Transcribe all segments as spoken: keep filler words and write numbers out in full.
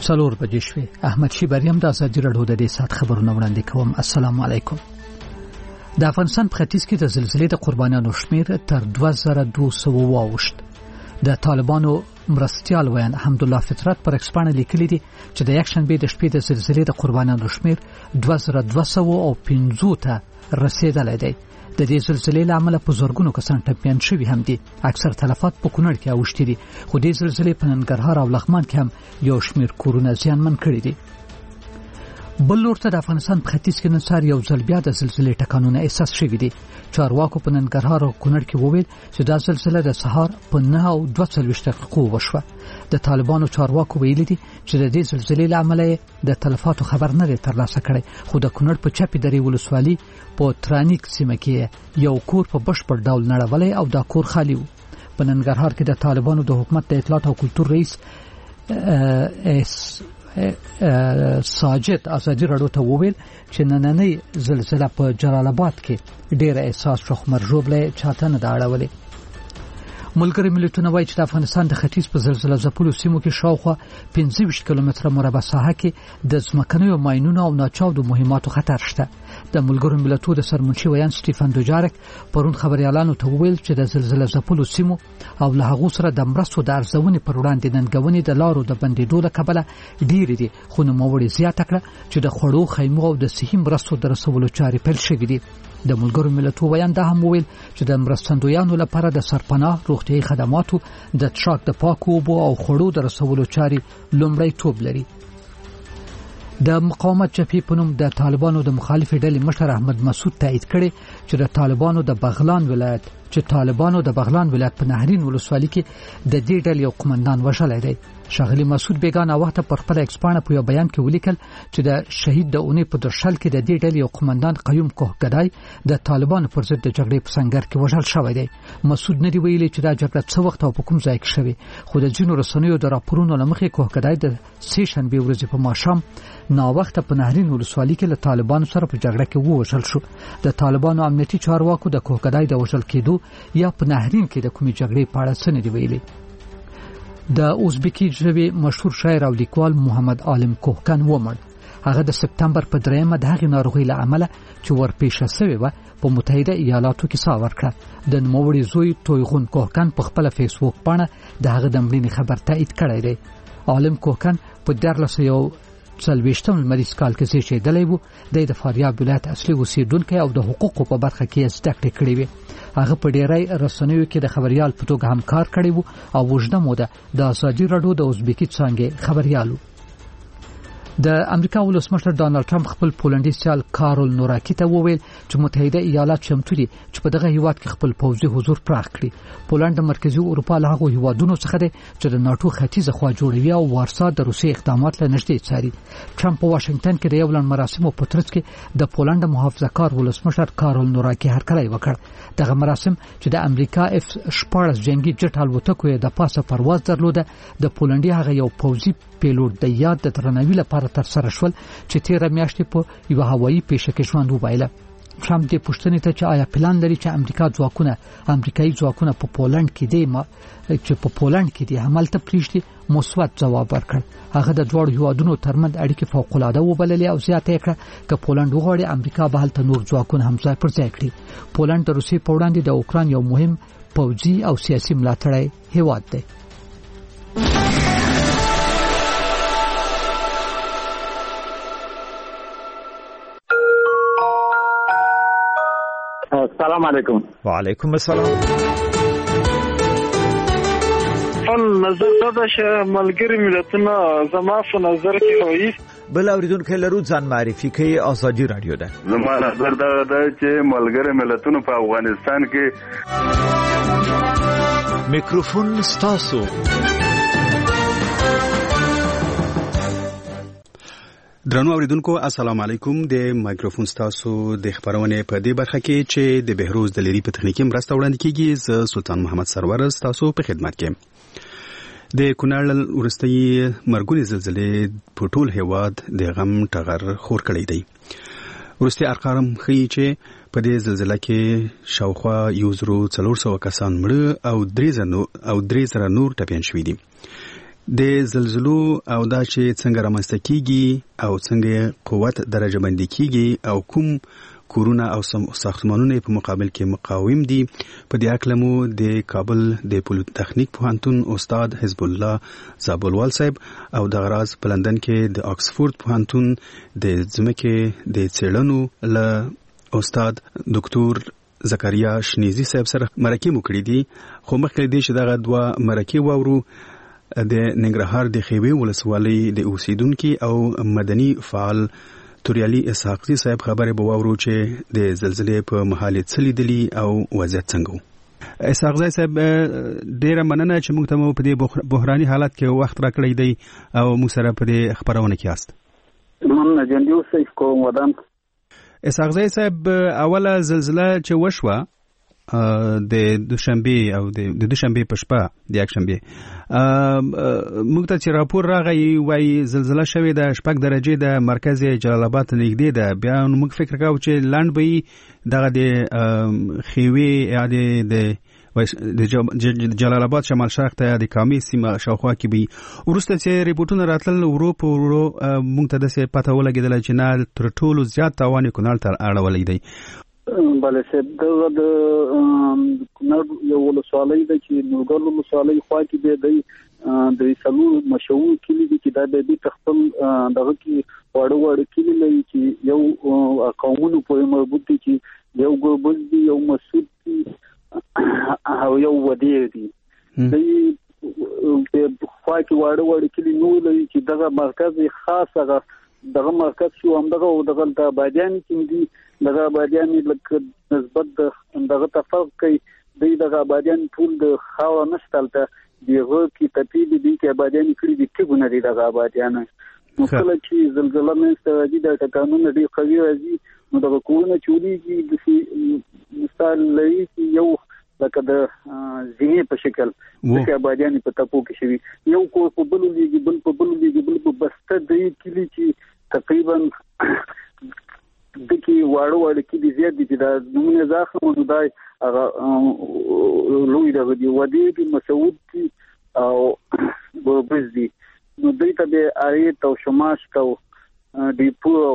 څلور بجې شوې. احمد شي بریم د ازادي راډیو د دې سات خبرونه وړاندې کوم. السلام علیکم. د افغانستان په ختیځ کې د زلزلې د قربانیانو شمیر تر دوه زره دوه سوه واوښت. د طالبانو مرستیال ویان حمدالله فطرت پر ایکس باندې لیکلي دي چې د یکشنبه د شپې د زلزلې د قربانیانو شمیر دوه زره دوه سوه او پنځه ته رسیدلی دی. د دې زلزلې له امله په زرګونو کسان ټپیان شوي هم دي. اکثر تلفات په کونړ کې اوښتي دي، خو دې زلزلې په ننګرهار او لغمان کې هم یو شمیر کورونه زیانمن کړي دي. بل لور ته د افغانستان په ختیځ کې نن سهار یو ځل بیا د زلزلې ټکانونه احساس شوي دي. چارواکو په ننګرهار او کونړ کې وویل چې دا زلزله د سهار په نه او دوه څلوېښت دقیقو وشوه. د طالبانو چارواکو ویلي دي چې د دې زلزلې له امله د تلفاتو خبر نه دی ترلاسه کړی، خو د کونړ په چپې درې ولسوالي په ترانیک سیمه کې یو کور په بشپړ ډول نړولی او دا کور خالي و. په ننګرهار کې د طالبانو د حکومت د اطلاعات او کلتور رئیس ساجد ازادي راډیو ته وویل چې نننۍ زلزله په جلال آباد کې ډېر احساس شو، خو مرجوبله چاته نه دا اړولې. ملګری ملتونه وایي چې د افغانستان د ختیځ په زلزله ځپلو سیمو کې شاوخوا پنځه ویشت کیلومتره مربع ساحه کې د ځمکنیو ماینونو او ناچاودو مهماتو خطر شته. د ملګرو ملتونو د سرمنشي ویان سټیفن دوجارک پرون خبريالانو ته وویل چې د زلزله ځپلو سیمو او له هغو سره د مرستو د ارزونې پر وړاندې ننګونې د لارو د بندېدو له کبله ډېرې دي، خو نوموړي زیاته کړه چې د خوړو، خیمو او د صحي مرستو د رسولو چارې پیل شوې دي. د ملګرو ملتونو ویان دا هم وویل چې د مرستندویانو لپاره د سرپناه، روغتیايي خدماتو، د ټراک د پاکو اوبو او خوړو د رسولو چارې لومړیتوب لري. د مقاومت جبهې په نوم د طالبانو د مخالفې ډلې مشر احمد مسعود تایید کړي چې د طالبانو د بغلان ولایت چې طالبانو د بغلان ولایت په نهرین ولسوالۍ کې د دې ډلې یو قومندان وژلی دی. شاغلی مسعود بیگانه وخت پر خپل ایکس باندې په یو بیان کې ولیکل چې د شهید د اونۍ په درشل کې د دې ډلې یو قومندان قیوم کوهګدای د طالبانو پر ضد د جګړې په سنگر کې وژل شوی دی. مسعود نه دی ویلي چې دا جګړه څه وخت او په کوم ځای کې شوې، خو د ځینو رسنیو د راپورونو له مخې کوهګدای د سې شنبې ورځې په ماښام ناوخته په نهرین ولسوالۍ کې له طالبانو سره په جګړه کې ووژل شو. د طالبانو امنیتي چارواکو د کوهګدای د وژل کېدو یا په نهرین کې د کومې جګړې په اړه څه نه دی ویلي. د ازبکی ژبې مشهور شاعر او لیکوال محمد عالم کوهکن ومړ. هغه د سپتمبر په دریمه د هغې ناروغۍ له امله چې ورپېښه شوې وه په متحده ایالاتو کې ساه ورکړه. د نوموړي زوی تویغون کوهکن په خپله فیسبوک پاڼه د هغه د مړینې خبر تایید کړی دی. عالم کوهکن په دیارلس سوه څلوېښتم لمریز کال کې زیږېدلی و. دی د فاریاب ولایت اصلي اوسېدونکی او د حقوقو په برخه کې زده کړې کړې وې. هغه په ډېری رسنیو کې د خبریال په توګه هم کار کړی و او اوږده موده د ازادي راډیو د ازبکي څانګې خبریال و. د امریکا ولسمشر ډانلډ ټرمپ خپل پولنډي سیال کارول نوراکي ته وویل چې متحده ایالات چمتو دي چې په دغه هیواد کې خپل پوځي حضور پراخ کړي. پولنډ د مرکزي اروپا له هغو هیوادونو څخه دی چې د ناتو ختیځه خوا جوړوي او وارسا د روسیې اقدامات له نږدې څاري. ټرمپ په واشنگټن کې د یو لړ مراسمو په ترڅ کې د پولنډ محافظه‌کار ولسمشر کارول نوراکي هرکلی وکړ. دغه مراسم چې د امریکا اف شپاړس جنگي جټ الوتکو یې د پاسه پرواز درلوده، د پولنډي هغه یو پوځي پیلوټ د یاد د درناوي لپاره تر سره شول چې تیره میاشت په یو هوایي پیښه کې ژوند وبایله. ټرمپ د پوښتنې ته چې آیا پلان لري چې امریکا ځواکونه امریکایي ځواکونه په پولنډ کې دي ما چې په پولنډ کې دي همالته پریږدي، مثبت ځواب ورکړ. هغه د دواړو هیوادونو ترمنځ اړیکې فوق العاده وبللې او زیاته یې کړه چې پولنډ وغواړي امریکا به هلته نور ځواکونه هم ځای پر ځای کړي. پولنډ د روسیې په وړاندې د اوکراین یو مهم پوځي او سیاسي ملاتړی هیواد دی. السلام علیکم. وعلیکم السلام. ان نظر دا چې ملګری ملتونه زما په نظر کې وایي بل اوریدونکو لرو ځان معرفي کوي. ازادي رادیو ده. زما نظر دا ده چې ملګری ملتونه په افغانستان کې میکروفون ستاسو. درنو اوریدونکو السلام علیکم. د مایکروفون ستاسو د خبرونه په دې برخه کې چې د بهروز د لری په تخنیکی مرسته وړاندې کیږي. زه سلطان محمد سرور ستاسو په خدمت کې. د کونړ ورستۍ مرګونی زلزلې په ټول هیواد د غم ټغر خور کړی دی. ورستۍ ارقام ښیي چې په دې زلزلې کې شاوخوا یو زرو څلور سوه کسان مړه او درې زره او درې زره نور ټپیان شوي دي. د زلزلو او دا چې څنګه رامنځته کیږي او څنګه قوت درجه بندي کیږي او کوم کورونه او ساختمانونه په مقابل کې مقاوم دي په دې اړه مو د کابل د پولیټ تخنیک پوهنتون استاد حزب الله زابلوال صاحب او د غراز په لندن کې د آکسفورد پوهنتون د ځمکې د څېړنو له استاد ډاکټر زکریا شنیزي صاحب سره مرکه مو کړې دي خو مخکې دې چې دغه دوه مرکه وورو د ننګرهار د خیوي ولسوالۍ د اوسیدونکو او مدني فعال توریالي اسحاقزي صاحب خبره به وورو چې د زلزلې په محل څلیدلی او وضعیت څنګه و. اسحاقزي صاحب ډیره مننه چې موږ ته مو په دې بحراني حالت کې وخت راکړی دی او موږ سره په دې خبرونه کې یاست. مننه جنډیو صاحب کوم ودان. اسحاقزي صاحب اوله زلزله چې وشوه د دوشنبه او د دوشنبه په شپه د یک شنبه موږ ته چې راپور راغی وای زلزلہ شوې د شپږ درجه د مرکز جلال آباد نږدې ده بیا موږ فکر کاوه چې لاند به دغه د خیوي اعاده د جلال آباد شمال شرق ته د کامي سیمه شاوخوا کې به ورسته چې ریپورتونه راتل اروپا ورو موږ ته د څه پته ولګیدل چې نه تر ټولو زیات تاوان کونړ ته اړولې دی. بله صاحب دغه د کونړ یو ولسوالۍ ده چې نورګل ولسوالۍ خوا کې دی دی د څلور مشهور کلي دي چې دا د دې خپل دغه کې واړه واړه کلي لري چې یو قومونو پورې مربوط دي چې یو ګوربز دي یو مسعود دي او یو ودیر دي. د خوا کې واړه واړه کلي نور لري چې دغه مرکز خاص هغه دغه مرکز شو هم دغه دغه د بادیان کې دي دغه بادیان لکه نسبت دغه تفرق کوي د دغه بادیان ټول د خاور نشتلته دیغه کې تپیل دي کې بادیان کړي دي کې ګونه دي دغه بادیان نو کله چې زلزلہ مې راځي د ټکانونو ډېر قوي راځي نو دغه کورونه چولیږي د مثال لري چې یو لکه د زینې په شکل د بادیان په تپو کې شوی یو کو په بل لګي بل په بل لګي بل په بسته دی کلی چې تقریبا دکی واړو واړو کې دي زیات دي دا نمونه ځاخه مو دای هغه لوی دغه دی ودی دی مسعود دي او ګوربز دي نو دوی ته د اړې تو شماش کو دی پو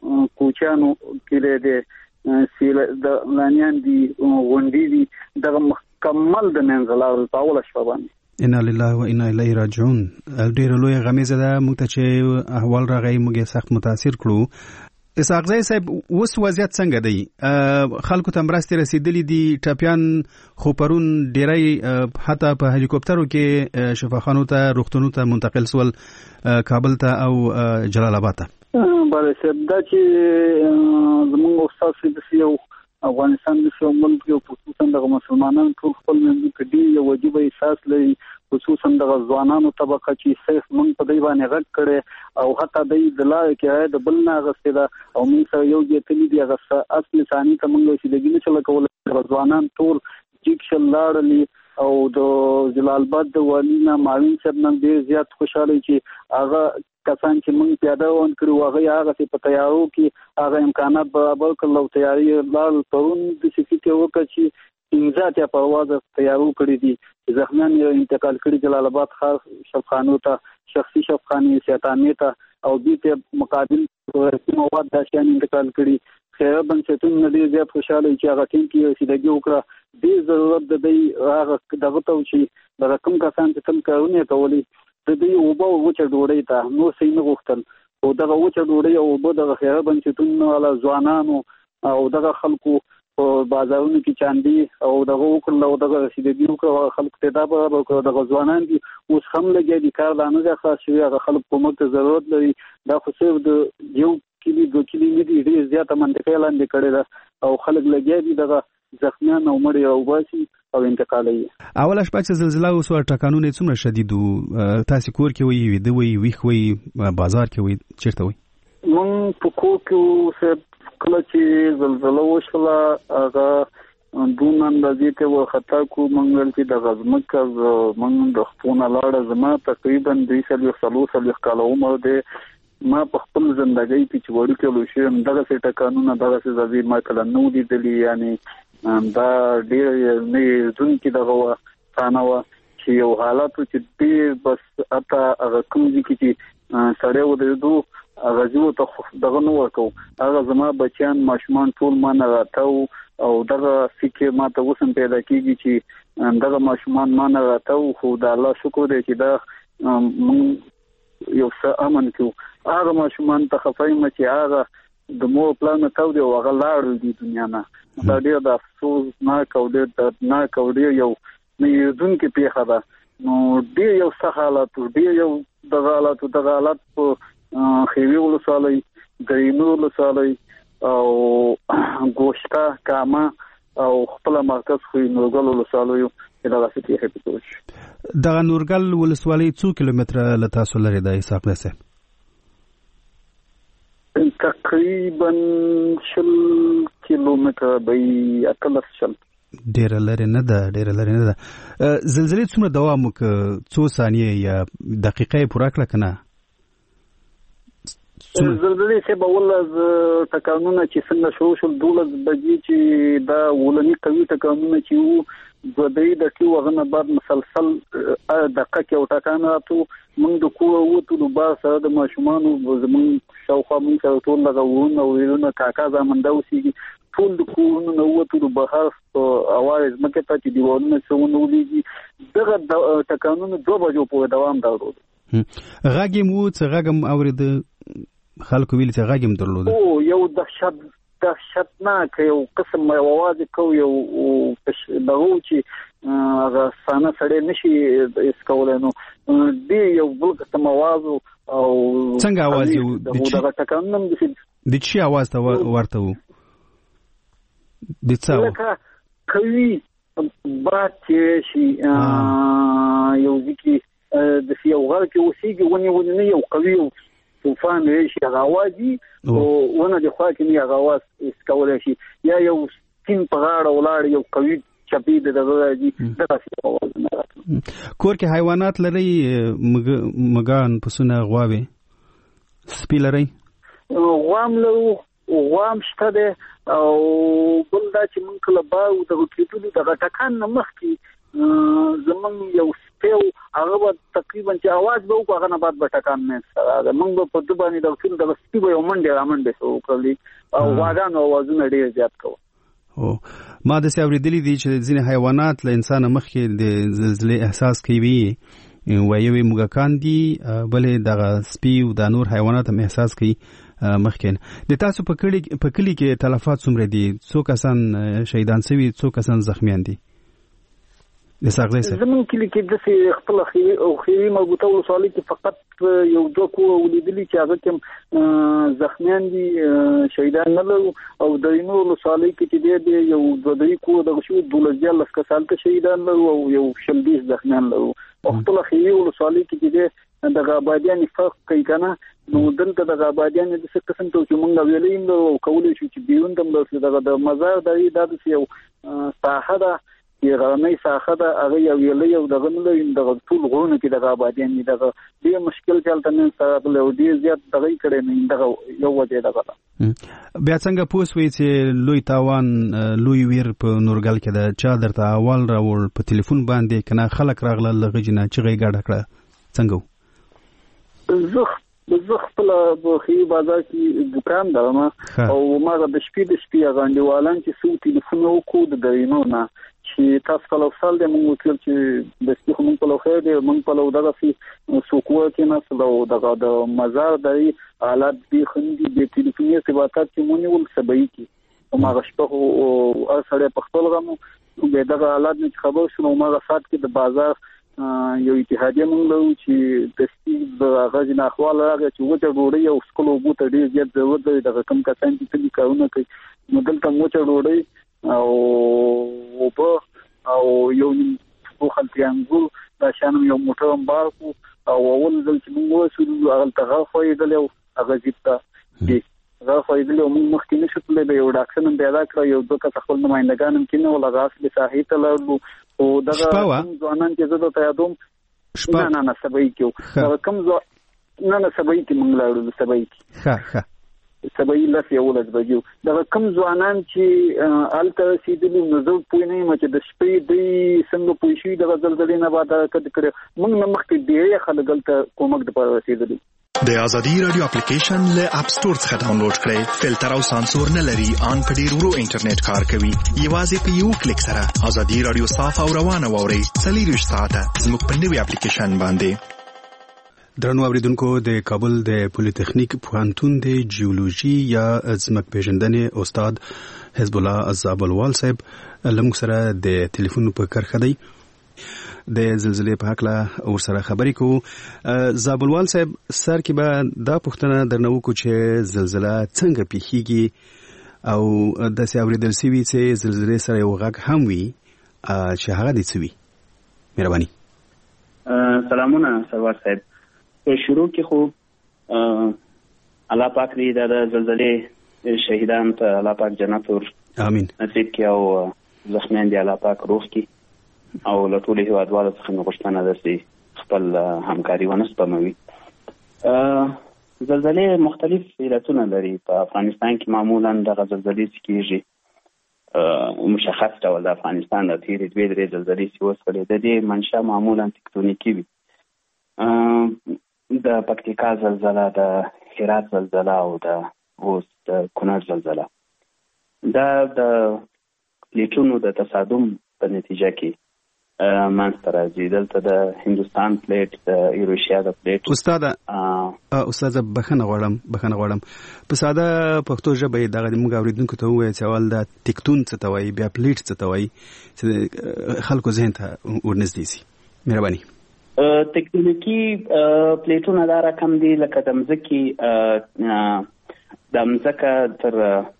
کوچانو کې د سیل د لانیان دي وندي دي دغه مکمل د منځلار په اول شپه باندې انا لله و انا الیه راجعون. ډیر لوی غمیزه ده موږ ته چې احوال راغی موږ سخت متاثر کړو. اسحاقزي صاحب اوس وضعیت څنګه دی؟ خلکو ته مرستې رسیدلې دي ټاپیان خو پرون ډیری حتی په هلیکوپټرو کې شفاخانو ته روغتونونو ته منتقل سول کابل ته او جلال آباد ته. بله صاحب دا چې زموږ استاد د یو افغانستان د یو ملک یو خصوصا د مسلمانانو ټول خپل منځ کې دی یو واجب احساس لري خصوصا د ځوانانو طبقه چې صرف موږ په دی باندې غږ کړي او حتی د لارې کې د بل نه غسته دا او موږ سره یو ځای دی هغه اصلي ثاني ته موږ چې دګینه چل کول ځوانان ټول چې شلارلی او د جلال آباد د والینا معاون صاحب نن ډیر زیات خوشاله چې هغه کسان چې موږ پیاده ون کړو هغه هغه په تیارو کې هغه امکانات برابر کړل او تیاری لال پرون د سکی کې وکړي چې انځاتیا پرواز تیارو کړی دي زخمیان یې انتقال کړي جلال آباد خاص شفخانو ته شخصي شفخاني سیاتانې ته او دې ته مقابل مواد داشان انتقال کړي خیر بنچتون ندی زیات خوشاله چې هغه ټیم کې رسیدګي وکړه د ضرورت د دې هغه دغه ته چې د رقم کسان چې تم کارونه کوي د دې اوبو وچه ډوړې ته نو سین غوښتل او دغه وچه ډوړې او اوبو د خیر بنچتون ولا ځوانانو او دغه خلکو په بازارونو کې چاندي او دغه وکړل او دغه رسیدګي وکړه خلک ته دا به وکړه دغه ځوانان دي اوس هم لګي د کار لانه خاص شوی هغه خلک کومه ته ضرورت لري دا خو صرف د یو کلی دو کلی نه دي ډیر زیاته منطقه لاندې کړي دا او خلک لګي دي دغه زخمیان او مړي او باسي او انتقالي. اوله شپه چې زلزلہ وسو ټکانونه څومره شدید وو تاسو کور کې وی وی د وی ویخ وی بازار کې وی چیرته وی؟ مون په کور کې څه کله چې زلزلہ وشوله هغه دون اندازې ته و خطا کو منګل چې د غزمک من د خپل لاړه زما تقریبا دوه سال سلو سال کال عمر ده ما په خپل ژوندۍ کې چې وړو کې لوشم دغه څه ټکانونه دغه څه ځای ما کله نو دي دلی یعنی دا ډیر نه ځون کې دغه ثانه چې یو حالت چې ډیر بس اته هغه کوم دي چې سړی ودرېدو هغه جو ته دغه نو ورکو هغه زما بچیان ماشومان ټول ما نه راتاو او دغه فکر ما ته وسم پیدا کیږي چې دغه ماشومان ما نه راتاو خو د الله شکر دی چې دا یو څه امن کو هغه ماشومان ته خفایم چې هغه د مور پلان تاو دی او هغه لاړ دی دنیا نه دا ډیر د افسوس نه کو ډیر د نه کو ډیر یو نه یودون کې پیښه ده نو ډیر یو څه حالت ډیر یو د حالت د حالت په خیوی ولسوالۍ ګرینو ولسوالۍ او ګوشتا کاما او خپل مرکز خو نورګل ولسوالۍ دغه څه کې هڅه دغه نورګل ولسوالۍ څو کیلومتره له تاسو لري د حساب نسه تقریبا شل کیلومتره به اتلس شل ډیر لري نه ده ډیر لري نه ده زلزلې څومره دوام وکړ څو ثانیې یا دقیقې پوره کړه کنه زلزلې څه به ول تکانونه چې څنګه شو شو دولت بجې چې دا ولني قوي تکانونه چې وو زدې د ټیو غنه بعد مسلسل دقیقه کې او ټکان راتو موږ د کوه وته د با سره د ماشومان زمون شاوخوا موږ سره ټول لغوونه او ویلونه کاکا زمنده وسیږي ټول د کوه نو وته د بهر اواز مکه ته چې دیوالونه څونه ولېږي دغه تکانونه دوه بجو په دوام دا ورو غاګم وو څه غاګم اورید خلکو ویل چې غاګم درلود او یو دهشت دهشتناک یو قسم یو आवाज کو یو دغه چې هغه سانه سړی نشي اس کولای نو دی یو بل قسم आवाज او څنګه आवाज یو دغه تکانم د چی आवाज ته ورته وو د څه لکه کوي باد چې شي یو ځکه د یو غر کې وسیږي ونی ونی نه یو قوي طوفان شي غواجي او ونه د خوا کې نه غواز اس کولای شي یا یو سپین په غاړه ولاړ یو قوي چپی د دغه دي دغه आवाज نه راځي کور کې حیوانات لري مګان پسونه غواوي سپی لري غوام له غوام شته ده او بل دا چې مونږ کله باو دغه کېدل دغه ټکان نه مخ کې زمون یو سپیو هغه تقریبا چې आवाज به وکړه نه بعد به ټکان نه سره مونږ په دې باندې د فیل د سپیو یو منډه را منډه سو کړلی او واغان اوازونه ډیر زیات کوي او ما د څه اوریدلې دي چې ځینې حیوانات له انسان مخ کې د زلزلې احساس کوي وایي موږکان دي بلې د سپیو د نور حیوانات هم احساس کوي مخکین د تاسو په کلی په کلی کې تلفات څومره دي څو کسان شهیدان شوي څو کسان زخمیان دي د ساغلې سره زمون کلی کې د خپل خي او خيري مربوطه ولسوالۍ کې فقط یو دوه کو ولیدلي چې هغه کوم زخمیان دي شهیدان نه لرو او د نور ولسوالۍ کې چې دی یو دوه کو د شو دولځه لس کسان ته شهیدان لرو او یو شلبیس زخمیان لرو او خپل خيري ولسوالۍ کې چې دی د غابادیان فرق کوي کنه نو دلته د غابادیان د څه قسم ته چې مونږ ویلې نو کولای شو چې بیون دم دغه د مزار د داسې یو ساحه ده چې غرمې ساحه ده هغه یو ویلې یو دغه نه دغه ټول غرونه کې د غابادیان دغه ډېر مشکل چلته نه سره له ډېر زیات دغه کړي نه دغه یو وجه دغه بیا څنګه پوسوي چې لوی تاوان لوی ویر په نورګل کې د چا درته اول راول په ټلیفون باندې کنه خلک راغله لغجنه چې غي ګډه کړه څنګه زه زه خپل په خي بازار کې دکان درم او ما د شپې د شپې غانډیوالان چې سو ټلیفون وکړو د دینو نه چې تاسو په لوسال د موږ وکړ چې د سپي هم په لوخه دی موږ په لو دغه سي سوکو کې نه سلو دغه د مزار د حالات دي خندي د ټلیفوني ارتباطات چې مونږ ول سبي کې ما غشپه او سره په خپل غمو به دغه حالات نه خبر شنو ما غفات کې د بازار یو اتحادیه مونږ لرو چې د سپي د غږ نه اخوال راغی چې وته ډوړی او سکلو بوته ډیر زیات ضرورت دی د کم کسان چې کلی کارونه کوي نو دلته موچه ډوړی او په او یو په خلتيانګو دا شانم یو موټر امبارکو او اول ځل چې موږ وسو هغه ته غوښوي او هغه جیتا دي هغه فایده له موږ مخکې نشو تللی به یو ډاکټر پیدا کړ یو دوه کس خپل نمائندګان هم کینه ولا غاس به ساحې ته لرلو او دغه ځوانان چې زه ته یادوم نه نه سبای کېو کم ځو نه نه سبای کې موږ لرلو سبای کې ښه ښه سبعي لس یولس بجو دا کم ځوانان چې الته رسیدلي نو زه پوه نه یم چې د شپې د څنګه پوه شي د زلزلې نه بعد کډ کړ موږ نه مخکې ډېر خلک الته کومک د پر رسیدلي د ازادي رادیو اپلیکیشن له اپ سٹور څخه ډاونلوډ کړئ. فلټر او سانسور نه لري، ان په ډیر ورو انټرنیټ کار کوي. یوازې په یو کلیک سره ازادي رادیو صاف او روانه واورئ. څلور ساعته زموږ په نوې اپلیکیشن باندې. درنو اوریدونکو، د کابل د پولیټیکنیک پوهنتون د جیولوژي یا ځمک پیژندنې استاد حزب الله زابلوال صاحب لمغ سره د ټلیفون په کرخه دی د زلزلې په حق له اور سره خبرې کوو. زابلوال صاحب سر کې به دا پوښتنه درنو کو چې زلزلہ څنګه پیښیږي او د څه اوریدل سوي چې زلزلې سره یو غږ هم وي چې هغه دې څه وي. مهرباني. سلامونه سروار صاحب. په شروع کې خو الله پاک دې د زلزلې شهیدان ته الله پاک جنت ور امين نصیب کړي او زخمیان دې الله پاک روغ کړي او له ټولو هیوادوالو څخه مې غوښتنه ده چې خپل همکاري ونه سپموي. زلزلې مختلف علتونه لري. په افغانستان کې معمولا دغه زلزلې چې کېږي مشخص ډول د افغانستان د تېرې دوې درې زلزلې چې وسولې د دې منشا معمولا تکتونیکي وي. د پکتیکا زلزله، د هرات زلزله او د اوس د کونړ زلزله دا د پلیټونو د تصادم په نتیجه کې منځته راځي. دلته د هندوستان پلیټ، د ایروشیا د پلیټ. استاد استاد بخښنه غواړم بخښنه غواړم په ساده پښتو ژبه دغه موږ اوریدونکو ته ووایي چې اول د تکتون څه ته وایي، بیا پلیټ څه ته وایي چې خلکو ذهن ته ورنږدې شي. مهرباني. تکتونیکي پلیټونه دا رقم دي لکه د مځکې د مځکه تر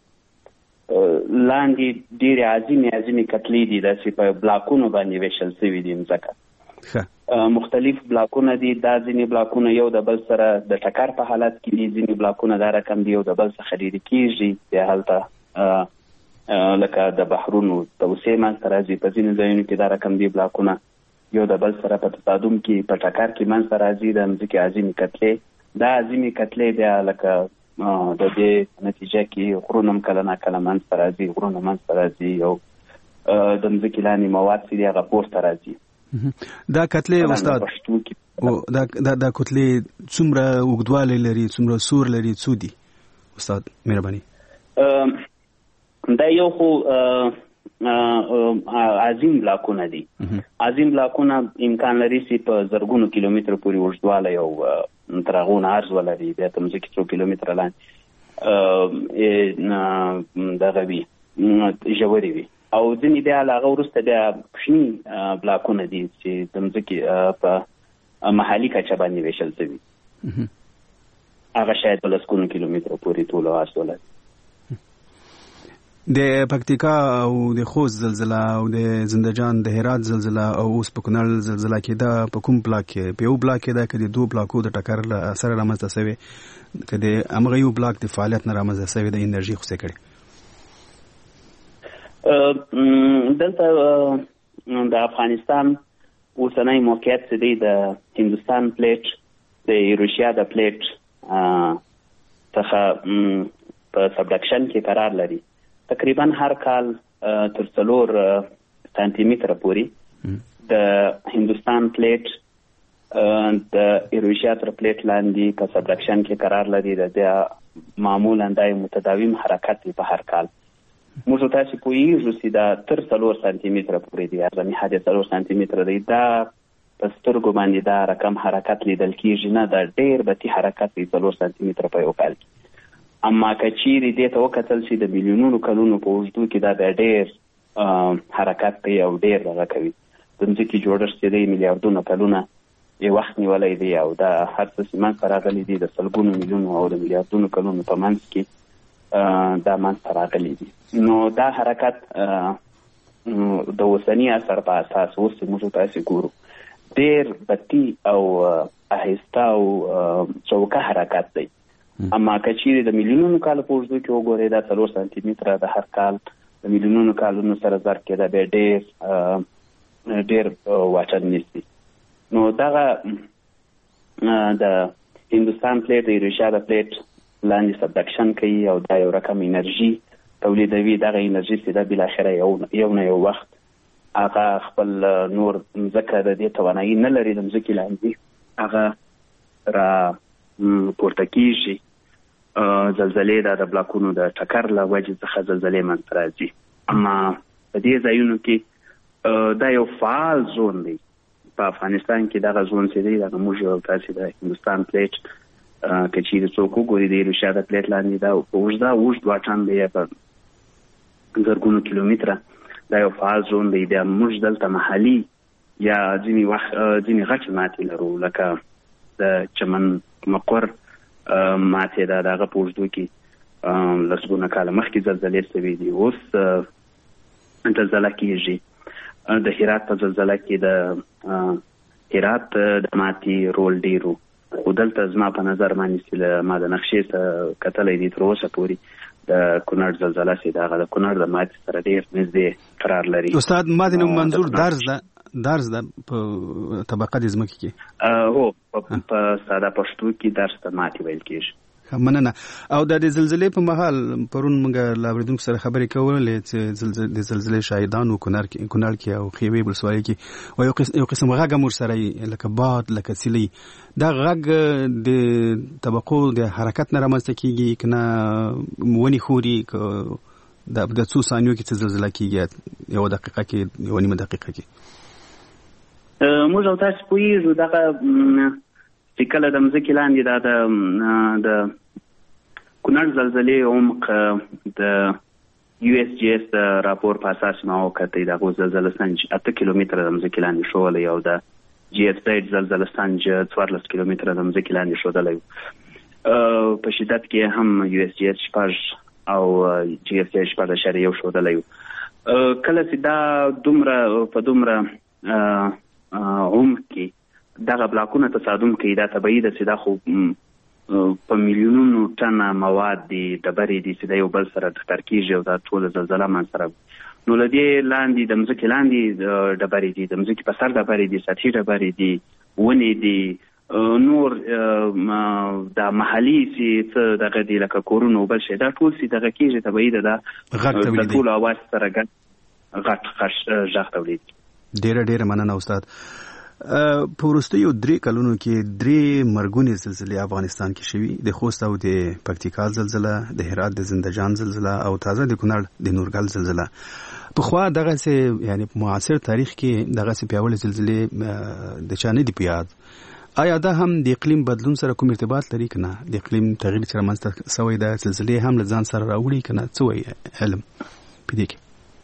لاندې ډېرې عظیمې عظیمې کتلې دي، داسې په بلاکونو باندې ویشل شوي دي مځکه. مختلف بلاکونه دي. دا ځینې بلاکونه یو د بل سره د ټکر په حالت کې دي، ځینې بلاکونه دا رقم دي یو د بل څخه لرې کېږي. بیا هلته لکه د بحرونو توسعې منځته راځي. په ځینې ځایونو کې دا رقم دي بلاکونه یو د بل سره په تصادم کې په ټکر کې منځته راځي. د مځکې عظیمې کتلې، دا عظیمې کتلې بیا لکه د دې نتیجه کې غرونه هم کله ناکله منځته راځي، غرونه منځته راځي او د مځکې لاندې مواد چې دي هغه پورته راځي. دا کتلې استاد دا دا کتلې څومره اوږدوالی لري، څومره سور لري، څو دي استاد؟ مهرباني. دا یو خو عظیم بلاکونه دي. عظیم بلاکونه امکان لري چې په زرګونو کیلومتر پورې اوږدوالی او تر هغو نه عرض ولري. بیا د مځکې څو کیلومتره لاندې دغه وي، ژورې وي. او ځینې بیا له هغه وروسته بیا کوچني بلاکونه دي چې د مځکې په محلي کچه باندې ویشل شوي. هغه شاید په لسګونو کیلومتره پورې طول او عرض ولري. د پکتیکا او د خوست زلزلہ او د زندجان د هرات زلزلہ او اوس په کونړ زلزلہ کې دا په کوم بلاک کې؟ په یو بلاک کې دا کې د دوه بلاکو د ټکر له اثر رامنځته شوی، که د همغه یو بلاک د فعالیت نه رامنځته شوی د انرژي خوسې کړي؟ دلته د افغانستان اوسنی موقعیت چې دی د هندوستان پلیټ، د ایروشیا د پلیټ څخه په سبډکشن کې قرار لري. تقریبا هر کال تر څلور سانتي متره پورې د هندوستان پلیټ د ایروشیا تر پلیټ لاندې په سبډکشن کې قرار لري. د معمولا د متداوم حرکت په هر کال. موږ تاسو پوهیږو چې دا تر څلور سانتي متره پورې دی، ارزمي حد څلور سانتي متره دی. دا په سترګو باندې دا رقم حرکت لیدل کېږي نه، دا ډېر بطي حرکت دی څلور سانتي متره په یو کال کې. اما که چیرې دې ته وکتل شي د میلیونونو کلونو په اوږدو کې دا بیا ډېر حرکت کوي او ډېر دغه کوي. د مځکې جوړښت چې دی میلیاردونه کلونه یې وخت نیولی دی او دا هر څه چې منځته راغلي دي د سلګونو میلیونو او د میلیاردونو کلونو په منځ کې دا منځته راغلي دي. نو دا حرکت د اوسني اثر په اساس اوس چې موږ تاسې ګورو ډېر بطي او آهسته او چوکه حرکت دی. اما که چیرې د میلیونونو کالو په اوږدو کې وګورئ دا څلور سانتي متره د هر کال د میلیونونو کالونو سره ضرب کې دا بیا ډېر ډېر واټن نیسي. نو دغه د هندوستان پلیټ، د ایروشیا د پلیټ لاندې سبډکشن کوي او دا یو رقم انرژي تولیدوي. دغه انرژي سیده بالاخره یو یو نه یو وخت هغه خپل نور ځکه د دې توانایي نه لري د ځمکې لاندې هغه را پورته کیږي. زلزلې د بلاکونو د ټکر له وجې څخه زلزلې منځته راځي. اما په دې ځایونو کې دا یو فعال زون دی. په افغانستان کې دغه زون چې دی دغه موږ او تاسې د هندوستان پلیټ که چیرې څوک وګوري د ایروشیا د پلیټ لاندې دا په اوږده اوږد واټن دی په زرګونو کیلومتره. دا یو فعال زون دی. بیا موږ دلته محلي یا ځینې وخت ځینې غټې ماتې لرو لکه د چمن مقر ماتې ده. د هغه په اوږدو کې لسګونه کاله مخکې زلزلې شوي دي. اوس زلزله کېږي. د هرات په زلزله کې د هرات د ماتې رول ډېر و. خو دلته زما په نظر باندې چې ما د نقشې څخه کتلی دي تر اوسه پورې د کونړ زلزله چې د هغه د کونړ د ماتې سره ډېر نږدې قرار لري. استاد ماتې نو منظور درز ده درز ده په طبقه د ځمکې کې؟ هو په ساده پښتو کې درز ته ماتې ویل کېږي. مننه. او د زلزلې په مهال پرون موږ له اوریدونکو سره خبرې کولې چې د زلزلې شاهدانو کونړ کې کونړ کې او خیوي ولسوالۍ کې او یو قسم غږ هم ورسره لکه باد لکه سیلۍ. دا غږ د طبقو د حرکت نه رامنځته کېږي که نه ونې خوري د څو ثانیو کې څه زلزله کېږي یوه دقیقه کې یوه نیمه دقیقه کې؟ موږ او تاسو پوهېږو دغه چې کله د ځمکې لاندې دا د کونړ زلزلې عمق د یو اس جی اس د راپور په اساس ما وکتئ. د هغو زلزله سنج اته کیلومتره د ځمکې لاندې ښوولی او د جی اس زیډ زلزله سنج څوارلس کیلومتره د ځمکې لاندې ښودلی و. په شدت کې هم یو اس جی اس شپږ او جی اس زیډ شپږ اعشاریه یو ښودلی و. کله چې دا دومره په دومره عمق کې دغه بلاکونه تصادم کوي دا طبیعي ده چې دا خو په میلیونونو ټنه مواد دي ډبرې دي چې د یو بل سره ټکر کېږي او دا ټوله زلزله منځته راوړي. نو له دې لاندې د ځمکې لاندې ډبرې دي د ځمکې په سر ډبرې دي سطحي ډبرې دي ونې دي نور دا محلي چې څه دغه دي لکه کورونه او بل شی دا ټول چې دغه کېږي طبیعي ده دا د ټولو اواز سره ګډ غټ غږ تولید. ډېره ډېره مننه استاد. په وروستیو درې کلونو کې درې مرګونې زلزلې افغانستان کې شوي. د خوست او د پکتیکا زلزله، د هرات د زندهجان زلزله او تازه د کونړ د نورګل زلزله. پخوا دغسې یعنی په معاصر تاریخ کې دغسې پیاوړې زلزلې د چا نه دي په یاد. آیا دا هم د اقلیم بدلون سره کوم ارتباط لري که نه؟ د اقلیم تغییر چې رامنځته شوی دا زلزلې هم له ځان سره راوړي که نه؟ څه وایي علم په دې کې؟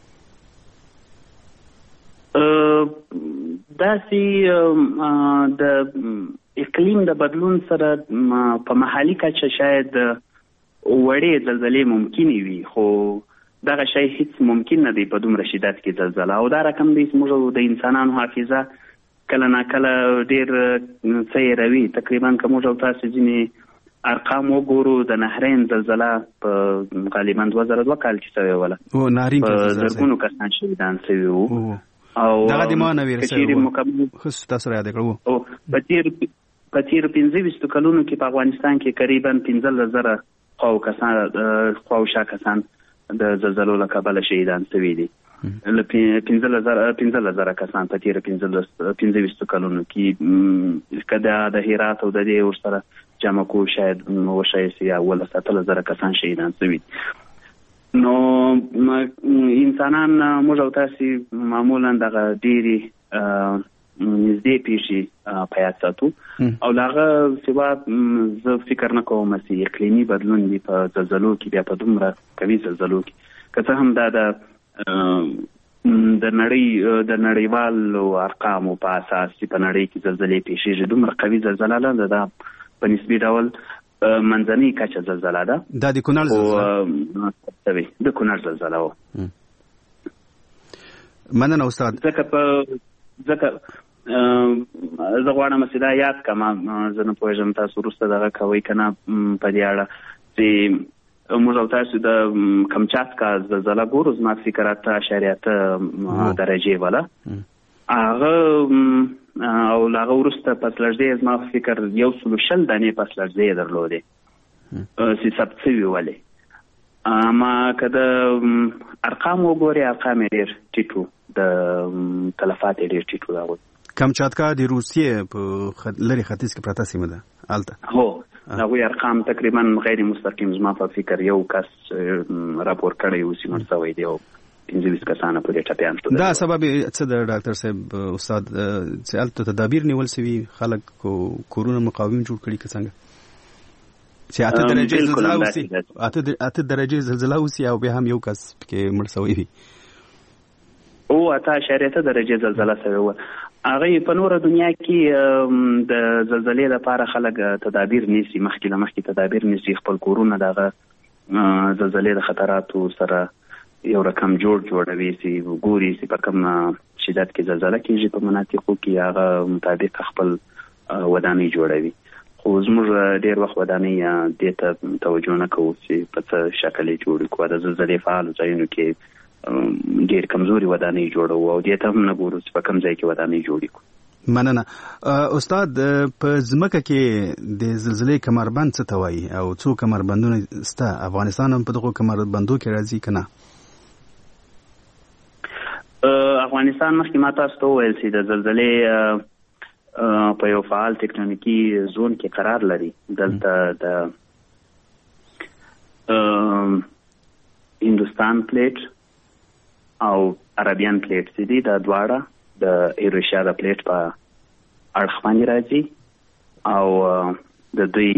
داسې د اقلیم د بدلون سره په محلي کچه شاید وړې زلزلې ممکنې وي، خو دغه شی هیڅ ممکن نه دی په دومره شدت کې زلزله. او دا رقم دی چې موږ د انسانانو حافظه کله ناکله ډېر څه هېروي. تقریبا که موږ او تاسو ځینې ارقام وګورو د نهرین زلزله په غالبا دوه زره دوه کال کې شوې وله، په زرګونو کسان شهیدان شوي وو. او دغه د ما نه ویرسه خو تاسو را یاد کړو په تیر په تیر پنځه ویشت کلونو کې په افغانستان کې قریبا پنځلس زره خو کسان خو شا کسان د زلزلو له کبله شهیدان شوي دي. له پنځلس زره پنځلس زره کسان په تیر پنځلس پنځه ویشت کلونو کې کدا د هرات او د دې ورسره جمع کو شاید وشای سي اول ستل زره کسان شهیدان شوي. نو انسانان موږ او تاسو معمولا دغه ډېرې نږدې پیښې په یاد ساتو او له هغه سوا زه فکر نه کوم چې اقلیمي بدلون دی په زلزلو کې بیا په دومره قوي زلزلو کې که څه هم دا د د نړۍ د نړیوالو ارقامو په اساس چې په نړۍ کې زلزلې پیښېږي دومره قوي زلزله نه ده، دا په نسبي ډول منځنۍ کچه زلزله ده. دا د کونړ زلزله د کونړ زلزله و. مننه استاد. ځکه په ځکه زه غواړم چې دا یاد کړم، زه نه پوهېږم تاسو وروسته دغه کوئ که نه په دې اړه چې موږ او تاسو د کمچاتکا زلزله ګورو، زما فکر اته اعشاریه اته درجې وله هغه او له هغه وروسته پس لړزې زما فکر یو سلو شل دانې پس لړزې یې درلودې. چې ثبت شوي ولې اما که د ارقام وګورې ارقام یې ډېر ټیټ وو د تلفات یې ډېر ټیټ وو د هغوی کمچاتکا د روسیې په لرې ختیځ کې پرته سیمه ده هلته هو د هغوی ارقام تقریبا غیر مستقیم زما په فکر یو کس راپور کړی و چې مړ شوی دی او پنځه ویشت کسانه په دې ټپیان شول. دا سبب څه د ډاکټر صاحب استاد چې هلته تدابیر نیول سوي خلک کورونه مقاوم جوړ کړي که څنګه چې اته درجې زلزله اوسي اته درجې زلزله اوسي او بیا هم یو کس پکې مړ شوی وي او اته اشاریه ته درجې زلزله شوې وه. هغه په نوره دنیا کې د زلزلې لپاره خلک تدابیر نیسي مخکې له مخکې تدابیر نیسي خپل کورونه دغه زلزلې د خطراتو سره یو رقم جوړ جوړوي چې ګوري چې په کوم شدت کې زلزله کېږي په مناطقو کې هغه مطابق خپل ودانۍ جوړوي. خو زموږ ډېر وخت ودانۍ دې ته توجه نه کوو چې په څه شکل یې جوړ کړو. د زلزلې فعالو ځایونو کې ډېر کمزوري ودانۍ جوړوو او دې ته هم نه ګورو چې په کوم ځای کې ودانۍ جوړې کړو. مننه استاد. په ځمکه کې د زلزلې کمربند څه ته وایي او څو کمربندونه شته؟ افغانستان هم په دغو کمربندو کې راځي که نه؟ افغانستان مخکې ما تاسو ته وویل چې د زلزلې په یو فعال تکتونیکي زون کې قرار لري. دلته د هندوستان پلیټ او عربیان پلیټ چې دي دا دواړه د ایروشیا د پلیټ په اړخ باندې راځي او د دوی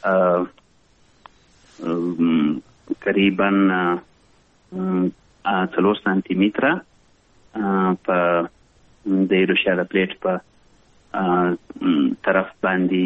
تقریبا څلور سانتي متره په د ایروشیا د پلیټ په طرف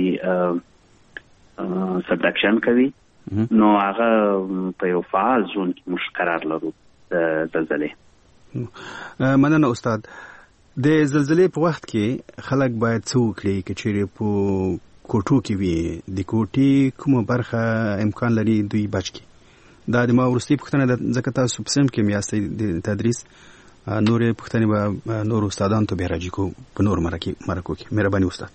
باندې سبډکشن کوي نو هغه په یو فعال زون کې موږ قرار لرو د زلزلې. مننه استاد. د زلزلې په وخت کې خلک باید څه وکړي که چیرې په کوټو کې وي د کوټې کومه برخه امکان لري دوی بچ کړي؟ دا د ما وروستۍ پوښتنه ده ځکه تاسو په سیم کې یاستئ د تدریس نورې پوښتنې به نور استادانو ته بیا راجع کوو په نور مرکو کې. مهرباني استاد.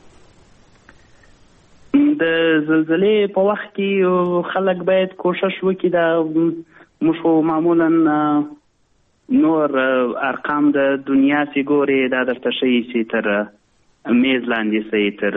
د زلزلې په وخت کې خلک باید کوشش وکړي دا موږ خو معمولا نور ارقام د دنیا چې ګورې دا درته ښیي چې تر میز لاندې صحیح تر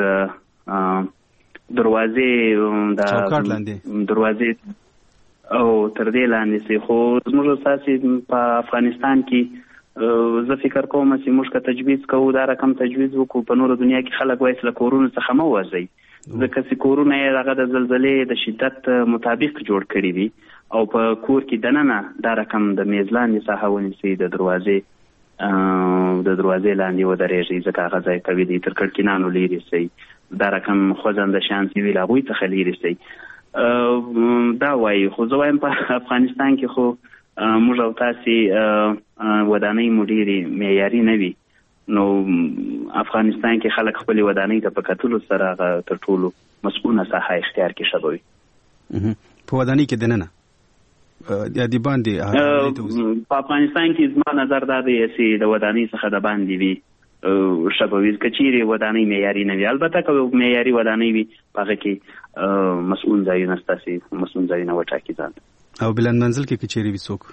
دروازې د دروازې او تر دې لاندې سي. خو زموږ اساسي په افغانستان کې زه فکر کوم چې موږ که تجویز کوو دا رقم تجویز وکړو په نورو دنیا کې خلک وایي چې له کورونو څخه مه وځئ ځکه چې کورونه یې هغه د زلزلې د شدت مطابق جوړ کړي وي او په کور کې دننه دا رقم د میز لاندې ساحه ونیسئ د دروازې د دروازې لاندې ودرېږئ ځکه هغه ځای قوي دی. تر کړکینانو لرې سئ دا رقم خوځنده شیان چې وي له هغوی څخه لرې سئ. دا وایي خو زه وایم په افغانستان کې خو موږ او تاسې ودانۍ مو ډېرې معیاري نه وي نو افغانستان کې خلک خپلې ودانۍ ته په کتلو سره هغه تر ټولو مسؤونه ساحه اختیار کې شبوي. په ودانۍ کې دننه یا د باندې په افغانستان کې زما نظر دا دی چې د ودانۍ څخه د باندې وي شبوي که چیرې ودانۍ معیاري نه وي. البته که معیاري ودانۍ وي په هغه کې مسؤول ځایونه ستاسې مسؤول ځایونه وټاکي ځان. او بلند منزل کې که چیرې وي څوک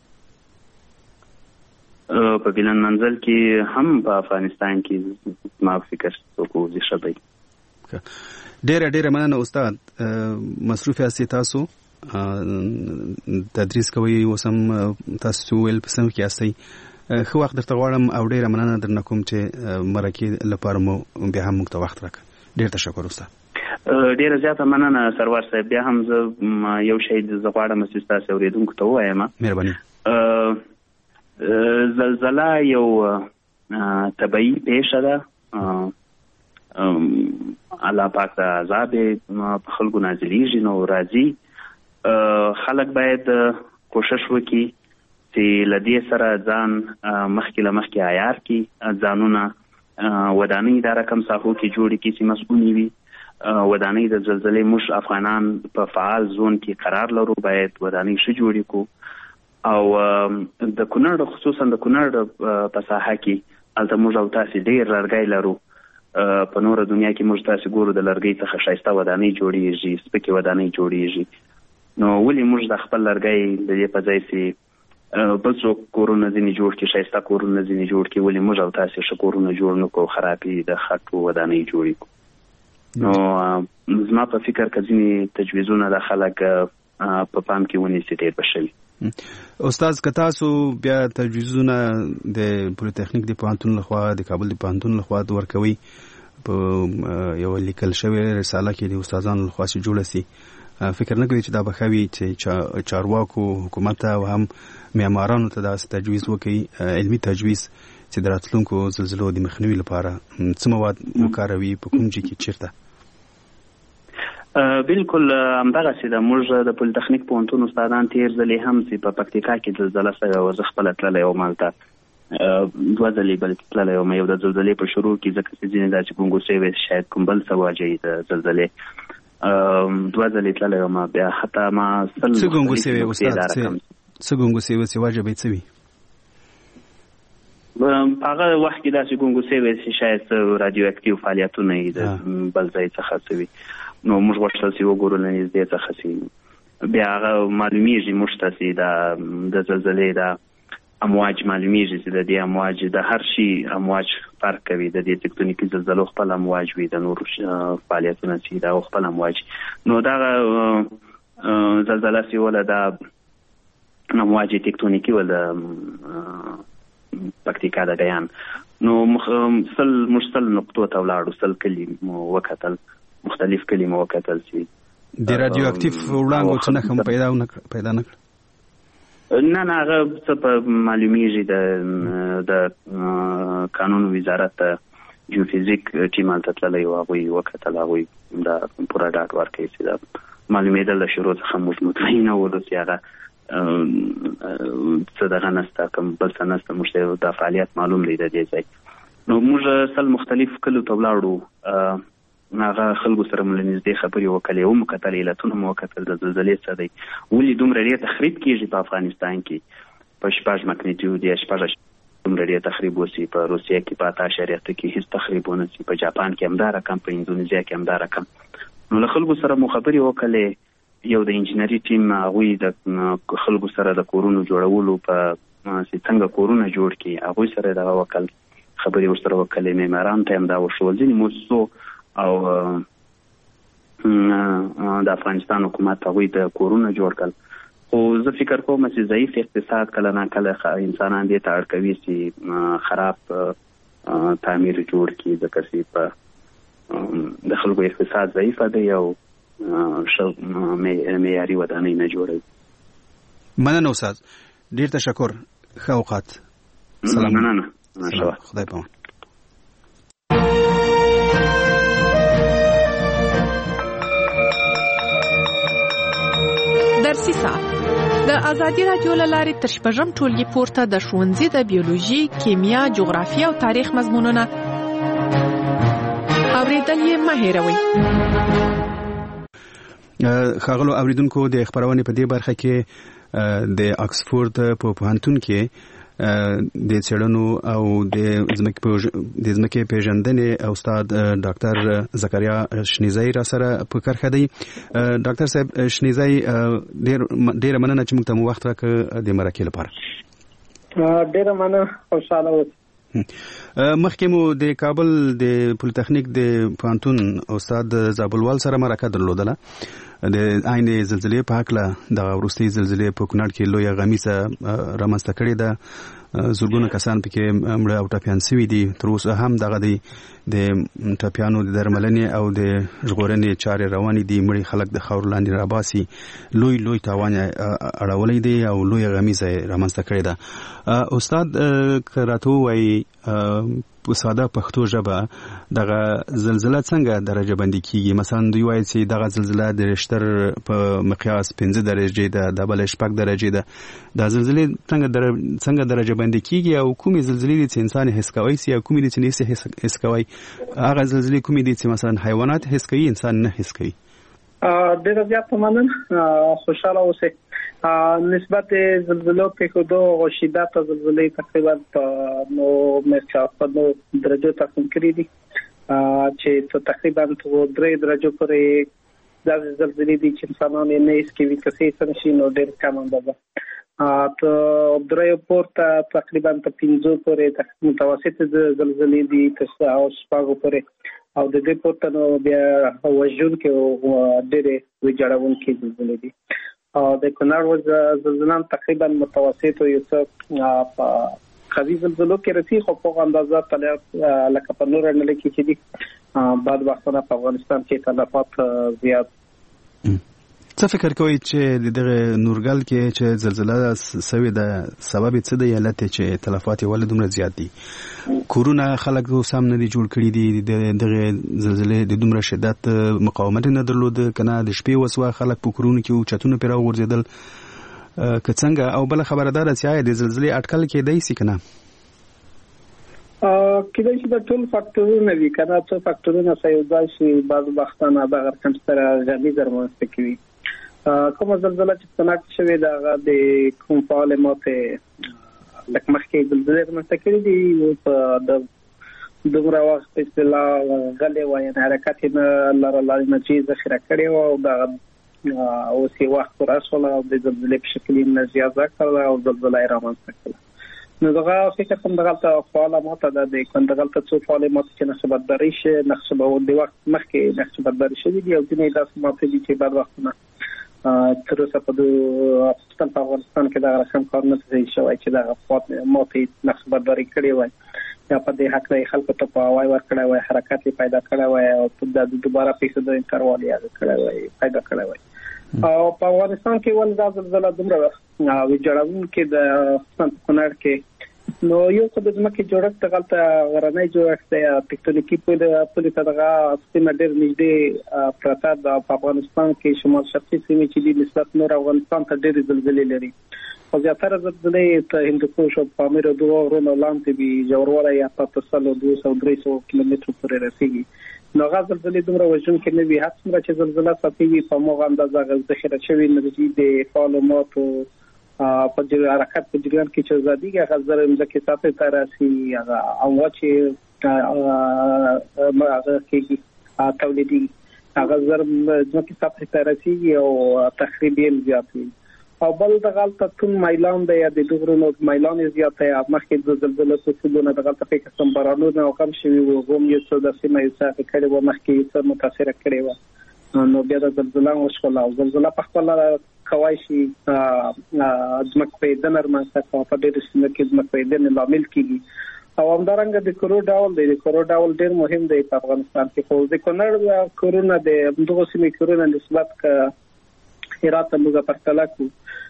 په بلند منزل کې هم په افغانستان کې ما فکر څوک وځي شبوي. ډېره ډېره مننه استاد. مصروف یاستئ تاسو تدریس کوئ اوس هم تاسو ویل په سم کې یاستئ. ښه وخت درته غواړم او ډېره مننه درنه کوم چې مرکې لپاره مو بیا هم موږ ته وخت راکړه. ډېر تشکر استاد. ډېره زیاته مننه سرور صاحب. بیا هم زه یو شی زه غواړم چې ستاسو اورېدونکو ته ووایم. مهرباني. زلزله یو طبیعي پیښه ده. الله پاک د عذاب په خلکو نازلیږي نو راځي. خلک باید کوشش وکړي چې له دې سره ځان مخکې له مخکې عیار کړي ځانونه ودانۍ دا رقم ساحو کې جوړې کړي چې مسؤونې وي. ودانۍ د زلزلې موږ افغانان په فعال زون کې قرار لرو باید ودانۍ ښه جوړې کړو. او د کونړ خصوصا د کونړ په ساحه کې هلته موږ او تاسې ډېر لرګی لرو په نور دنیا کې موږ تاسو ګورو د لرګي څخه شایسته ودانۍ جوړیږي، سپکې ودانۍ جوړیږي. نو ولې موږ د خپل لرګي د دې په ځای چې بل څوک کورونه ځینې جوړ کړي، شایسته کورونه ځینې جوړ کړي، ولې موږ او تاسو ښه کورونه جوړ نه کړو، خرابې د خټو ودانۍ جوړې کړو؟ نو زما په فکر کې ځینې تجویزونه د خلک په پام کې ونیسي ډېر به ښه وي. استاد که تاسو بیا تجویزونه د پولیټیکنیک د پوهنتون لخوا د کابل د پوهنتون لخوا ورکوي په یو لیکل شوی رساله کې د استادانو لخوا چې جوړه سي، فکر نه کوي چې دا به ښه وي چې چارواکو حکومت او هم معمارانو ته داسې تجویز وکړي، علمي تجویز چې د راتلونکو زلزلو د مخنیوي لپاره څه مواد وکاروي، په کوم ځای کې چیرته؟ بالکل همدغسې ده. موږ د پولیټیکنیک پوهنتون استادان تېر ځلې هم چې په پکتیکا کې زلزله سوې وه، زه خپله تللی وم هلته دوه ځلې بلکې تللی وم. یو د زلزلې په شروع کې ځکه چې ځینې دا چې ګونګو سوې شاید کوم بل څه واجهي د زلزلې، دوه ځلې تللی وم. بیا حتی ما سل څه ګونګو سوې استاد څه ګونګو سوې چې واجه به څه وي؟ په هغه وخت کې داسې ګونګو سوې چې شاید رادیو اکټیو فعالیتونه یې د بل ځای څخه څه وي. نو موږ غوښتل چې وګورو له نږدې څخه چې بیا هغه معلومیږي موږ ته چې د زلزلې د امواج معلومیږي چې د دې امواج د هر شي امواج فرق کوي. د دې تکتونیکي زلزلو خپل امواج وي، د نورو فعالیتونه چې دا خپل امواج. نو دغه زلزله چې وله د امواج تکتونیکي وله پکتیکا د بیان. نو سل موږ سل نقطو ته ولاړو، سل کلي مو وکتل، مختلف کلي مو وکتل چې د رادیو اکټیف وړانګو څه نښه هم پیدا پیدا نه کړه؟ نه نه هغه څه په معلومیږي. د د قانون وزارت جیوفیزیک ټیم هلته تللی و، هغوی وکتل، هغوی دا پوره ډاټ ورکوي چې دا معلومېدل د شروع څخه موږ مطمئنه ولو چې هغه څه دغه نسته، کوم بل څه نسته، موږ ته دا فعالیت معلوم دی د دې ځای. نو موږ سل مختلف کلو ته ولاړو، هغه خلکو سره مو له نږدې خبرې وکړلې، ومو کتل، علتونه مو وکتل د زلزلې څه دی، ولې دومره ډېر تخریب کېږي په افغانستان کې، په شپږ مګنیټیود یا شپږ دومره ډېر تخریب وسي، په روسیه کې په اته اعشاریه اته کې هېڅ تخریب ونه سي، په جاپان کې همدا رقم، په اندونیزیا کې همدا رقم. نو له خلکو سره مو خبرې وکړلې. یو د انجینري ټیم هغوی د خلکو سره د کورونو جوړولو په چې څنګه کورونه جوړ کړي هغوی سره دغه وکړل، خبرې ورسره وکړلې. معمارانو ته همدا وښول. ځینې مؤسسو او د افغانستان حکومت هغوی د کورونه جوړ کړل. خو زه فکر کوم چې ضعیف اقتصاد کله نه کله انسانان دې ته اړ کوي چې خراب تعمیر جوړ کړي، ځکه چې په د خلکو اقتصاد ضعیفه دی او ښه معیاري ودانۍ نه جوړوي. مننه استاد، ډېر تشکر، ښه اوقات. سلام. مننه. خدای پامان. درسي ساعت د ازادي رادیو له لارې تر شپږم ټولګي پورته د ښوونځي د بیولوژي، کیمیا، جغرافیه او تاریخ مضمونونه اورېدل یې مه هېروئ. ښاغلو اوریدونکو، د خبرونې په دې برخه کې د آکسفورد په پوهنتون کې د څېړنو او د ځمکې پیژندنې استاد ډاکټر زکریا شنیزی را سره په کرښه دی. ډاکټر صاحب شنیزی، ډېره مننه چې موږ ته مو وخت راکړ د مرکې لپاره. ډېره مننه، خوشحاله اوسئ. مخکې مو د کابل د پولیټیکنیک د پوهنتون استاد زابلوال سره مرکه درلودله د عین زلزلې په هکله. د وروستۍ زلزلې په کونړ کې لویه غمیزه رامنځته کړې ده، زرګونه کسان پکې مړه او ټپیان شوي دي. تر اوسه هم دغه دی د ټپیانو د درملنې او د ژغورنې چارې روانې دي. مړي خلک د خاورو لاندې راباسي. لوی لوی تاوان اړولی دی او لویه غمیزه رامنځته کړې ده. استاد که راته ووایي په ساده پښتو ژبه دغه زلزله څنګه درجه بندي کیږي؟ مثلا دوی وایي چې دغه زلزله د ریشتر په مقیاس پنځه درجې ده، د بل شپږ درجې ده. دا زلزلې څنګه څنګه درجه بندي کیږي او کومې زلزلې دي چې انسان حس کوي سي او کومې دي چې نه حس کوي؟ هغه زلزلې کومې دي چې مثلا حیوانات حس کوي، انسان نه حس کوي؟ ډېر زیات مننه، خوشاله اوسئ. نسبت زلزلو په خودو او شدت زلزلې تقریبا په نو مرچا په نو درجه تقسیم کړی دي. چې تقریبا درې درجو پورې د زلزلې دي چې انسانان یې نه اسکوي کسې څنګه نو ډېر کم اندازه ته درې پورته تقریبا په پنځو پورې متوسط زلزلې دي تر او شپږو پورې او د دې پورته نو بیا وژون کې ډېرې ویجاړون کې زلزلې دي او د کونړ زلزلې تقریبا متوسط او یو څه قوي زلزلو کې رسي خو په اندازه تل لکه په نور نه لکه چې دي بعد وختونه په افغانستان کې تلفات زیات. څه فکر کوئ چې د نورګل کې چې زلزلہ سوي د سبب څه دی علت چې تلفات ولې دومره زیات دي؟ کورونه خلک سم نه دي جوړ کړي دي دغه زلزلې د دومره شدت مقاومت نه درلود کنه د شپې وسوه خلک په کورونو کې چتونه پیرا ورزیدل که څنګه او بل خبردار چې د زلزلې اټکل کې دی سي کنه ا کله چې د ټول فاکټورونه وی کنه څو فاکټورونه سيوځای شي بعض وختونه د غرقم سره غني درمسته کوي کوم زلزلہ چې څنګه شوی دا د کوم فعال ماته لکه مخکې زلزلې مسته کړی دی او د دومره وخت په اصطلاح غلې وای نه حرکت نه لاره لاره نه چې ذخیره کړی او دا او سی وخت پر اصله او د زلزلې په شکل نه زیاته کړه او زلزلې رامنځته کړه نو دا فکر کوم دغه فعال ماته د کندغلته څو فعال ماته چې نسبت درې شه نقشه به د وخت مخکې نقشه بدل شي دی او د نه داسې ماته دي چې بعد وختونه تر اوسه په افغانستان په افغانستان کې دا رقم کار نه کوي شوی چې دا فوت موته نقش برداري کړی وای یا په دې حق لري خلکو ته په وای ور کړی وای حرکت پیدا کړی وای او په د دوباره پیسې د انټروال یا کړی وای پیدا کړی وای او په افغانستان کې ول دا زلزلہ دومره ویجاړون کې د کونړ کې نو یو څه د ځمکې جوړښت غلطه غرنۍ جوړښت یا ټیکټونیکي په خپل تدغه سیمه ډېر نږدې پراته د افغانستان کې شمال شرقي سیمه چې د نسبت نور افغانستان ته ډېر زلزلې لري او زیاتره زلزلې ته هندوکش او پامیر او دوه غرونو لاندې به جوړوالی یا په تسلو دوه سوه درې سوه کیلومترو پورې رسیږي نو غاز زلزلې دومره وژن کې نه وي هڅه څنګه چې زلزلہ ساتي په موغه اندازه ذخیره شوی انرژي د فعالماتو په جری حرکت په جریان کې چې زادیږي هغه زر مزکه ساتي تراسي هغه او چې هغه کې تولیدي هغه زر مزکه ساتي تراسي او تخریبي زیاتوي او بل د غلطه تون مایلان د یا د دغرونو مایلان زیاته یا مخکې د زلزلې په سبونه د غلطه په قسم بارانو نه کم شوی او هم یو څه د سیمه یې څخه کړي و مخکې څه متاثر کړي و نو بیا د زلزلې وشول او زلزلہ په خپل کوي شي ځمک په دنر ماسه په ډېر سیمه کې ځمک په دنر لامل کیږي او همدارنګه د کورو ډاول دی د کورو ډاول ډېر مهم دی په افغانستان کې خو د کونړ کورونا د دغه سیمې کورونا نسبت ک هرات موږ پرتله کو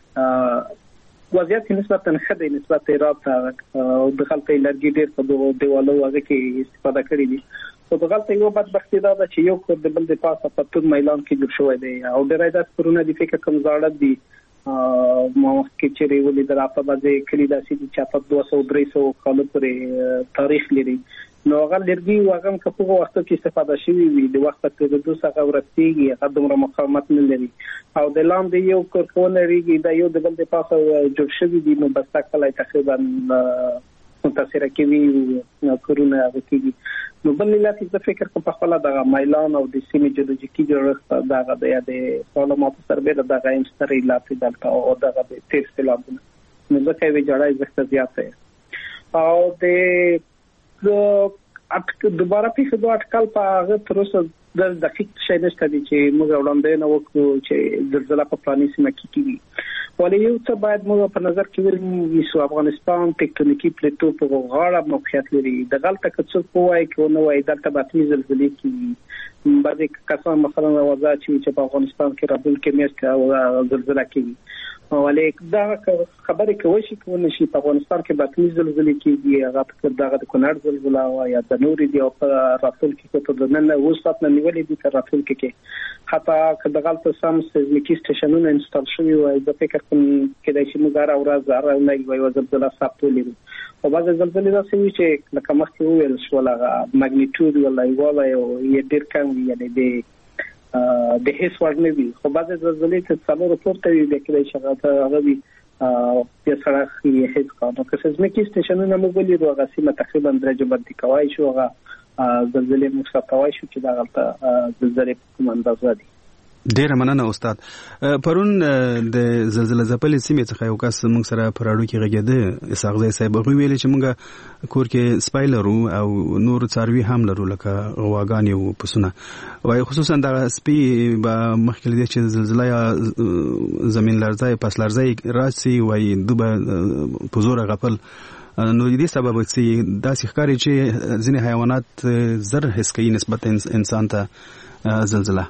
وضعیت نسبتا ښه دی نسبت هرات او د خلکو لرګي ډېر په دغه دیوالو هغه کې استفاده کړې دي خو د غلطه یو بدبختي دا ده چې یو کور د بل د پاسه په تون میلان کې جوړ شوی دی او ډېر د کورونه د فکر کم زاړه دي مو کې چې ریولې د راپا باندې کلی داسې چې په دوه سوه درې سوه کال پورې تاریخ لري نو هغه لرګي واغم کپوغه وخت کې استفاده شوی وي د وخت په د دوه څخه ورستيږي هغه دومره مقاومت نه لري او د لاندې یو کورونه ریږي دا یو د بل د پاسه جوړ شوی دي نو بس تکلای تقریبا متاثر کوي نو کورونه هغه کېږي نو بل ملت چې فکر کوم په خپل د مایلان او د سیمې جیولوژیکي جوړښت دغه د یادې معلومات سره دغه انستری لاته دلته او دغه د تیر سیلابونه نو ځکه وی جوړای زښت زیاته او د اټ دوباره په دوه اټکل په هغه تر اوسه د دقیق شی نشته دي چې موږ وړاندې نه وکړو چې زلزلہ په پلاني سیمه کې کیږي ولې یو څه باید موږ په نظر کې ونیسو افغانستان ټیکټونیکي پلیټو په غاړه موقعیت لري د غلطه کڅو کوی کې نو وای دلته باطنی زلزلې کیږي بعضی کسان مثلا وضع چې په افغانستان کې رابل کې میاشت زلزلہ کیږي ولې دا خبرې کوي چې کوم شي په افغانستان کې باطنی زلزلې کیږي هغه دغه د کونړ زلزلہ او یا د نوري دی او په راتل کې ته د نن وسط نه نیولې دي تر راتل کې حتی کله غلطه سم سیزمیکي سټیشنونه انسټال شوی وای د فکر کوم کې د شي مګار او راز زره نه وي زلزلہ ثابتولې او بعض زلزلې داسې وي چې لکه مخکې ویل شو لغه ماګنیټیود ولا یواله یو یې ډیر کم وي یعنی د د هیڅ ور نه وي خو بعض زلزلې چې څلور پورته وي د کله شغله هغه وي په سره یې هیڅ کانو که سیزمیکي سټیشنونه موږ ولې راغسي تقریبا درجه باندې کوي شو هغه زلزلې موږ ستوي شو چې دا غلطه زلزلې کوم اندازه دي. ډیره مننه استاد. پرون د زلزلې ځپلې سیمې څخه یو کس موږ سره پر اړو کې غږېده اسحاق صاحب هغه ویل چې موږ کور کې سپای لرو او نور څاروي هم لرو لکه غواګانې او پسونه وای خصوصا د سپي به مخکې لدې چې زلزلې یا زمين لرزه پس لرزه راسي وای دوبه پزور غفل نو دې سبب چې داسې ښکاري چې ځینې حیوانات زر حس کوي نسبت انسان ته زلزلہ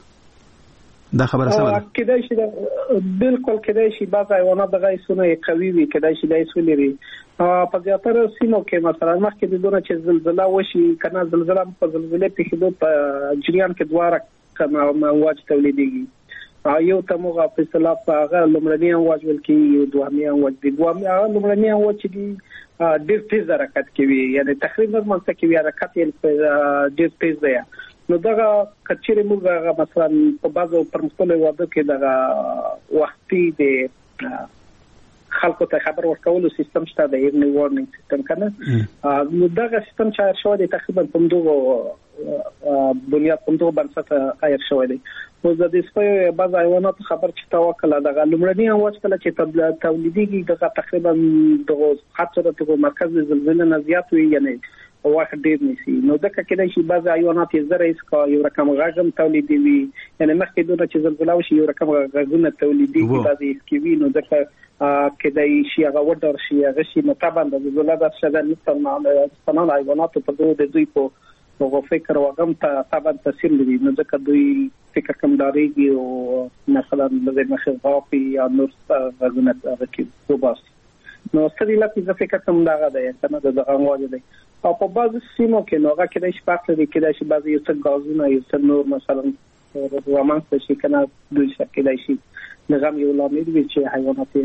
دا خبره سمه ده کېدای شي بالکل کېدای شي بعض حیوانات دغه سونه قوي وي کېدای شي دای سولري په زیاتره سیمو کې مثلا مخکې د دونه چې زلزلہ وشي کنه زلزلہ په زلزلې په کېدو په جریان کې دواره کما امواج تولیدېږي یو تمغه په اصطلاح په هغه لمړنی امواج ولکې یو دوامي امواج دي دوامي هغه لمړنی امواج چې ډېر تیز حرکت کوي یعنی تقریبا مونږ کې حرکت یې ډېر تیز دی نو دغه کچېره موږ مثلا په بازو پرمختللي واده کې دغه وختي د خلکو ته خبر ورکولو سیستم شته د ایرنی وارنینګ سیستم کنه نو دغه سیستم چې شو دی تقریبا په دغه بنیاد په دغه بنسټ ایر شو دی نو د دې سپي بعض حیوانات خبر چې توکل دغه لمړنی امواج کله چې تولیدېږي دغه تقریبا دغه خاطر ته مرکز زلزلې نه زیات وي یعنی واخ ډیر نسی نو دغه کېدای شي بعض حیوانات یې زره اس کا یو رقم غاغم تولیدوي یعنی مخکې دغه چې زلزلہ وشي یو رقم غاغونه تولیدوي بعضی اس کی وی نو دغه کېدای شي هغه ودر شي هغه شي متابع د زلزلہ د شدن نستنه سنن حیوانات په دوه د دوی په هغه فکر وغم ته تابع تاثیر لري نو ځکه دوی فکر کم داريږي او مثلا د مخغافي یا نور غاغونه راکې وباس نو ستړي لکه ځکه فکر کم داغه دی کنه دغه امواج دی او په بعض سیمو کې نو هغه کې د شپږ لري کې د بعض یو څه غازونه یو څه نور مثلا رومانس شي کنه دوی شکلای شي نظام یو لامل وي چې حیوانات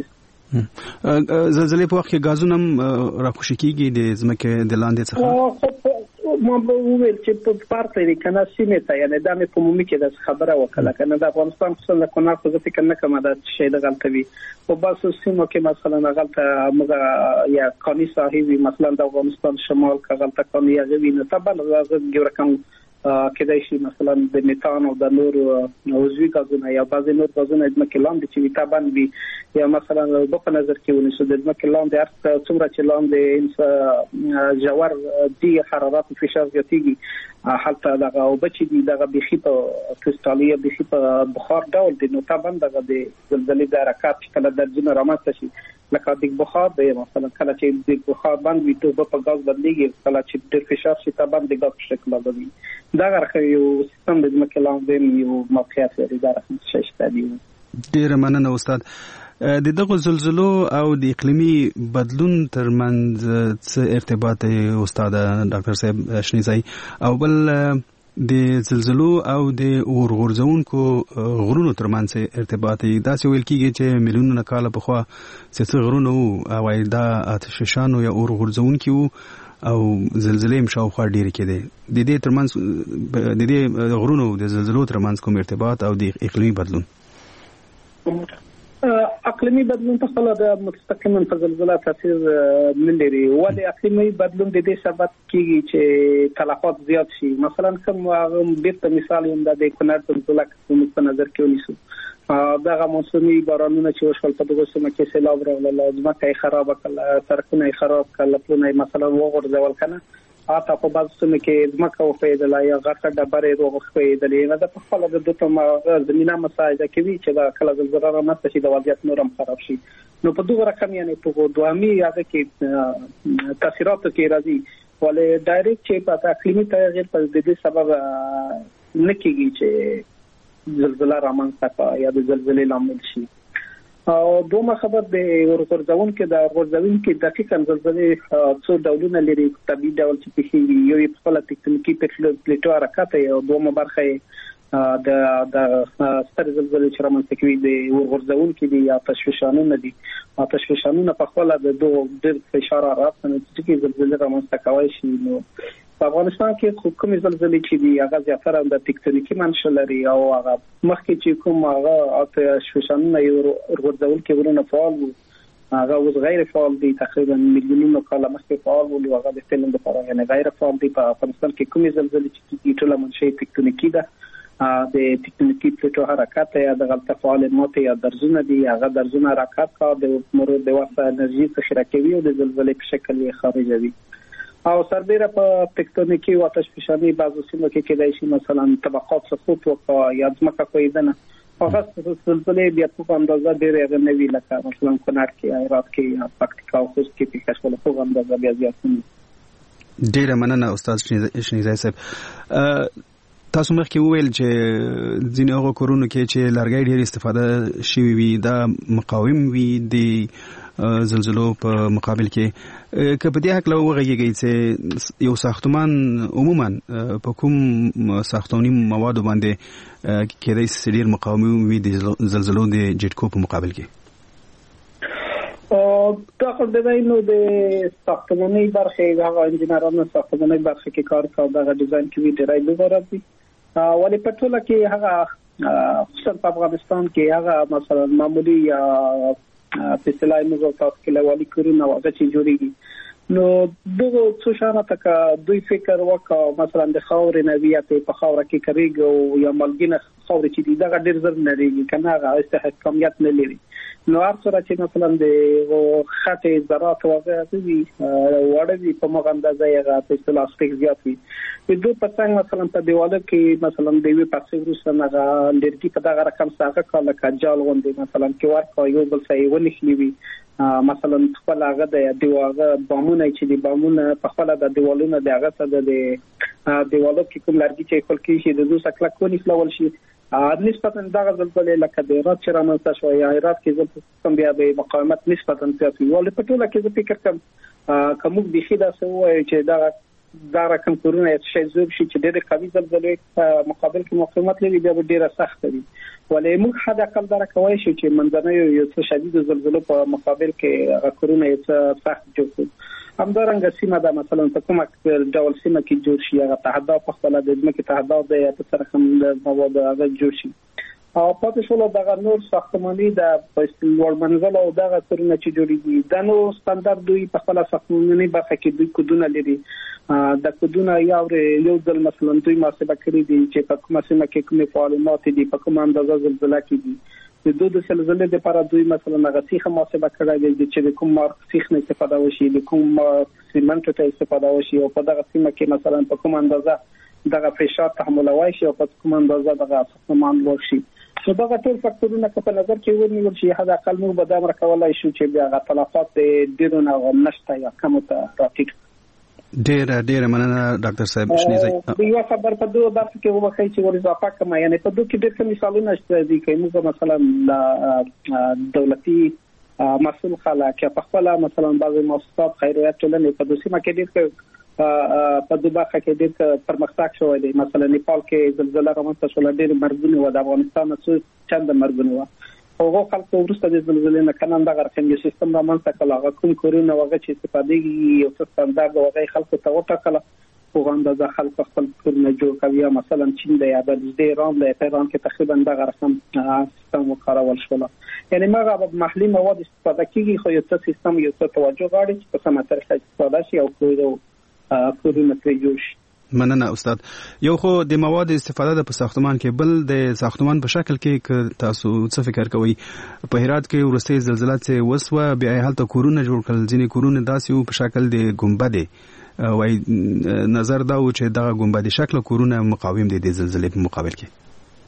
زلزلې په وخت کې غازونه راخوشي کیږي د ځمکې د لاندې څخه ما به وویل چې په پارت لري کنه سیمه ته یعنی د مې په مومي کې د خبره وکړه کنه د افغانستان څخه د کونړ په ځکه کنه کومه د شي د غلطوي په باسو سیمو کې مثلا غلطه موږ یا قانوني صاحب مثلا د افغانستان شمال کا غلطه قانوني غوي نه تبل غوږ رقم کېدای شي مثلا د میتان او د نور عضوي غازونه یا بعض نور غازونه د مکلام د چې میتابان وي یا مثلا په نظر کې ونیسو د مکلام د ارث څومره چې لاندې جوار دی حرارت او فشار زیاتېږي حالت دغه او بچي دي دغه بخي په کریستالي بخي په بخار ډول دي نو تابان دغه د زلزلې د حرکت چې کله درجه رامنځته شي لکه د بخار دی مثلا کله چې د بخار باندې ته په غاز بدلېږي کله چې د فشار شي تابان د غاز شکل بدلي دا غره یو سیستم د مکلام د یو موقعیت لري دا راځي شته دی ډیر مننه استاد د دغه زلزلو او د اقلیمي بدلون ترمنځ څه ارتباط استاد ډاکټر صاحب شنیزای او بل د زلزلو او د اورغورځونکو غرونو ترمنځ ارتباط داسې ویل کیږي چې میلیونونه کاله پخوا څه غرونه او دا آتشفشانو یا اورغورځونکو او زلزلې مشاوخوا ډېر کېده د دې ترمنځ د دې غرونو د زلزلو ترمنځ کوم ارتباط او د اقلیمي بدلون اقلیمي بدلون په خپل د مستقیما په زلزلہ تاثیر نه لري ولې اقلیمي بدلون د دې سبب کیږي چې تلفات زیات شي مثلا کوم بیرته مثال یم د کونړ زلزلہ په نظر کې ونیسو دغه موسمي بارانونه چې وشول په دغه سیمه کې سیلاب راغله ځمکه خراب کړه سرکونه خراب کړه پلونه مثلا وغورځول کنه اته په بعض سیمه کې ځمکه وفیدل یا غټه ډبره وغوښتل نه د په خپل د دوه زمينه مساعده کوي چې دا کله زلزلہ رامنځته شي د وضعیت نورم خراب شي نو په دغه رقم یعنی په دوامي یاده کې تاثیرات کې راځي ولې ډایرکټ چې په اقلیمي تغیر په دې سبب نه کیږي چې زلزلہ رامنځته یا د زلزلې لامل شي او دومره خبر د ورغورځون کې د ورغورځون کې دقیقاً زلزلې څو ډولونه لري طبيعي ډول چې په یو په خپل تکتونیکی پلیټو حرکت او دومره برخه د د ستر زلزلې چې رامنځته کوي د ورغورځون کې دي یا تشویشانونه دي او تشویشانونه په خپل د دوه ډېر فشار راځي چې زلزلې رامنځته کوي شي نو په افغانستان کې کومې زلزلې چې دي هغه زیاتره د تکتونیکی منشأ لري او هغه مخکې چې کوم هغه تشویشانونه یو ورغورځول کې ورونه فعال وو هغه اوس غیر فعال دي تقریبا میلیونونو کاله مخکې فعال ولي هغه د فلم لپاره یعنی غیر فعال دي. په افغانستان کې کومې زلزلې چې ټول منشأ تکتونیکی ده د تکتونیکی پلیټو حرکت یا د غلطه فعالیت یا درزونه دي. هغه درزونه حرکت کا د مرور د واسطه انرژي ذخیره کوي او د زلزلې په شکل یې خارجوي. او سربېره په تکتونیکی او آتش فشانی بعضو سیمو کې کېدای شي مثلا طبقات سقوط وکړي یا ځمکه کویدنه. هغه زلزلې بیا په اندازه ډېرې غنوي لکه مثلا کونړ کې، هرات کې یا پکتیکا او خوست کې په کښول په اندازه بیا زیات دي. ډېر مننه استاد شنیزای صاحب. تاسو مخکې وویل چې ځینې هغه کورونو کې چې لرګي ډېر استفاده شوی وي دا مقاوم وي د زلزلو په مقابل کې. که په دې حق له وغږیږي چې یو ساختمان عموما په کوم ساختماني موادو باندې کېدای شي ډېر مقاوم وي د زلزلو د جټکو په مقابل کې؟ دا خو د نو د ساختماني برخې هغه انجنیرانو ساختماني برخې کې کار کوي دا ډیزاین کوي ډیرای لوګره دي. ولی په ټوله کې هغه خصوصا په افغانستان کې هغه مثلا معمولی یا په اصطلاح موږ تاسو کې لوالي کورونه واغه چې جوړیږي نو دغه څه شانه تک دوی فکر وکړه مثلا د خاورې نویات په خاور کې کریږي او یا ملګینه خاور چې دی دا ډیر زر نریږي کنه هغه استحکامیت نه لري. نو هر څه چې مثلا د خټې ذرات واغه دي وړي په مغه اندازه یې په اصطلاح سپیک زیات وي. په دوه پڅنګ مثلا په دیواله کې مثلا د وی پاسې ورسره نه لرګي په دغه رقم څخه کله کجال غونډي مثلا کې ورکو یو بل څه ونی خلیوي مثلا خپل هغه د دیواغه بامونه چې دی بامونه په خپل د دیوالونو د هغه څخه د دیوالو کې کوم لرګي چې خپل کې شي د دوه سکلا کونی خلول شي نسبتا دغه زلزلې لکه د هرات چې رامنځته شوی یا هرات کې زلزلې کم بیا د مقاومت نسبتا زیات وي. ولې په ټوله کې زه فکر کوم کوم د خې دا سوې چې دا دا رقم کورونه شي زوب شي چې د قوي زلزلې په مقابل کې مقاومت لري بیا ډیره سخت وي. ولې موږ حد اقل دا کوي چې منځنۍ یو څه شدید زلزلې په مقابل کې کورونه یې سخت جوړ همدارنګه سیمه دا مثلا په کومه ډول سیمه کې جوړ شي هغه تهدا په خپل د ځمکې تهدا د یا په سره کوم مواد هغه جوړ شي او پاتې شول دغه نور ساختماني د لوړ منزل او دغه کورونه چې جوړیږي د نو ستاندرد دوی په خپل ساختماني برخه کې دوی کودونه لري. د کودونه یو یو ځل مثلا دوی محاسبه کړی دي چې په کومه سیمه کې کومه فعالیت دي په کومه اندازه زلزلہ کې دي. د دوه د زلزلې لپاره دوی مثلا هغه سیخه محاسبه کړی دي چې کوم مارک سیخ نه استفاده وشي د کوم سیمنټ ته استفاده وشي او په دغه سیمه کې مثلا په کومه اندازه دغه فشار تحملوي شي او په کومه اندازه دغه ساختمان لوړ شي. نو دغه ټول فاکتورونه په نظر کې ونیول شي حد اقل موږ به دا مرکولای شو چې بیا غ تلفات ډیرو نه نشته یا کم ته راټیټ. ډیر ډیر مننه ډاکټر صاحب شنیزای. یو خبر په دوه برخه کې وبخښي چې ور اضافه کوم یعنی په دوه کې ډېر څه مثالونه شته دي چې موږ مثلا دولتي مسؤل خلک په خپل مثلا بعضي مؤسسات خیریه ټولنې په دوه سیمه کې ډېر په دوه برخه کې ډېر پرمختګ شوی دی. مثلا نیپال کې زلزلہ رامنځته شول ډېر مرګونه و د افغانستان څخه چند مرګونه و هغه خلک ورسته د زلزلې نه کنه دغه رقم سیستم رامنځته کړل هغه کوم کورونه وغه چې استفاده یو څه ستاندرد وغه خلکو ته وټاکله هغه اندازه خلک خپل کورونه جوړ کوي. مثلا چین د یا د ایران د ایران کې تقریبا دغه رقم سیستم وکړول شول یعنی مغه محلي مواد استفاده کیږي خو یو څه سیستم یو څه توجه غواړي چې په سمه طریقه استفاده شي او کورونه پرې جوړ شي. مننه استاد. یو خو د مواد استفاده د په ساختمان کې بل د ساختمان په شکل کې تاسو څه فکر کوئ؟ په هرات کې ورسته زلزلہ چې وسوه بیا هلته کورونه جوړ کړل ځینې کورونه داسې وو په شکل د ګمبد وای نظر دا و چې دغه ګمبد شکل کورونه مقاوم دي د زلزلې په مقابل کې.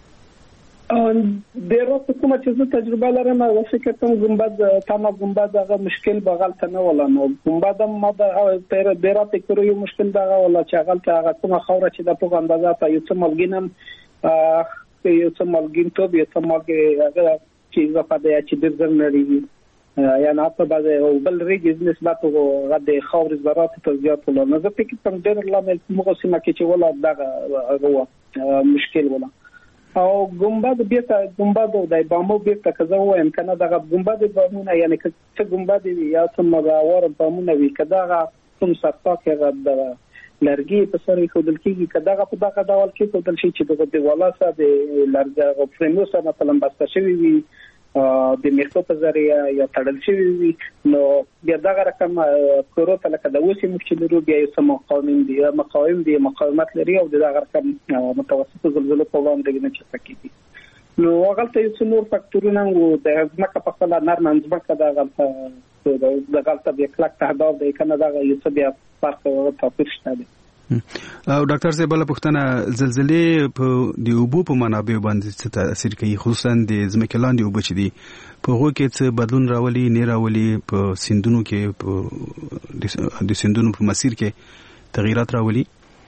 د راته کومه چې تجربه لرم او فکر کوم ګمبد تمام ګمبد هغه مشکل بغل ته نه ولا نو ګمبد ما د تیر د راته کړو یو مشکل دغه ولا چې هغه ته هغه کومه خوره چې د په اندازه ته یو څه ملګینم یو څه ملګین ته یو څه ملګی هغه چې زه په دې چې د زرنري یا نه په بازه او بل ریګ نسبت او غد خور زرات ته زیات ولا نه زه فکر کوم ډېر لامل موږ سیمه کې چې ولا دغه هو مشکل ولا او ګمبد بیرته ګمبد او د بامو بیرته کزه وایم کنه دغه ګمبد بامونه یعنی چې ګمبد یا څه مغاور بامونه وی کداغه کوم سرتا کې د لرګي په سر کې خودل کېږي کداغه په دغه ډول کې خودل شي چې دغه دیواله سره د لرګي فريمو سره مثلا بسته شوی وي د میخو په ذریعہ یا تړل شوی وي نو بیا دا رقم کورو ته لکه د اوسې مخچلرو بیا یو سم مقاوم دي مقاوم دي مقاومت لري او دا رقم متوسط زلزلې په وړاندې نه چپکېږي. نو هغه ته یو نور فاکتورونه وو د ځمکه په خپل نرم ځمکه دا غلطه د غلطه بیا کلک تهداب دی کنه دا یو څه بیا فرق او توپیر شته دي. او ډاکټر صاحب بل پوښتنه زلزلې په د اوبو په منابع باندې څه تاثیر کوي خصوصا د ځمکې لاندې اوبه چې دي په هغو کې څه بدلون راولي نه راولي په سیندونو کې په د سیندونو په مسیر کې تغیرات راولي؟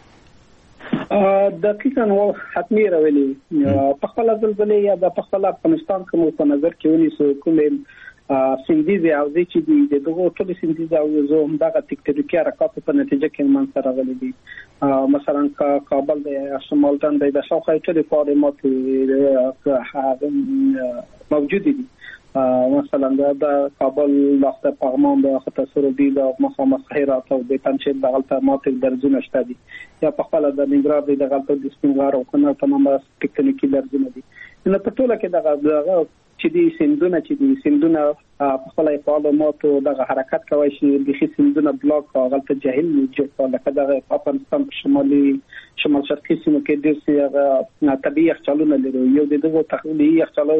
دقیقاً و حتمی راولي په خپل زلزلې یا د خپل افغانستان کوم په نظر کې ونیسو کوم سیندیز او د چې دی د دغه ټول سیندیز او زو هم دغه تکتونیکي حرکت په نتیجه کې منځ راغلي دي. مثلا کابل د شمال ته د شاوخوا ټول فعالیت موجود دي. مثلا د کابل وخت پغمان د وخت سرودی د مخامخ خیرات او د پنځه د غلطه ماته درځونه شته دي یا په خپل د ننګرهار د غلطه د سپینغار او کنه تمامه ټیکنیکی درځونه دي. نو په ټوله کې دغه چې دي سندونه چې دي سندونه په خپل فعالیت او د حرکت کوي چې د سندونه بلاک او غلطه جهیل جوړ لکه د افغانستان په شمالي شمال شرقي سیمه کې د سیغه طبيعي یخچالونه لري. یو دغه تخلیقي یخچالو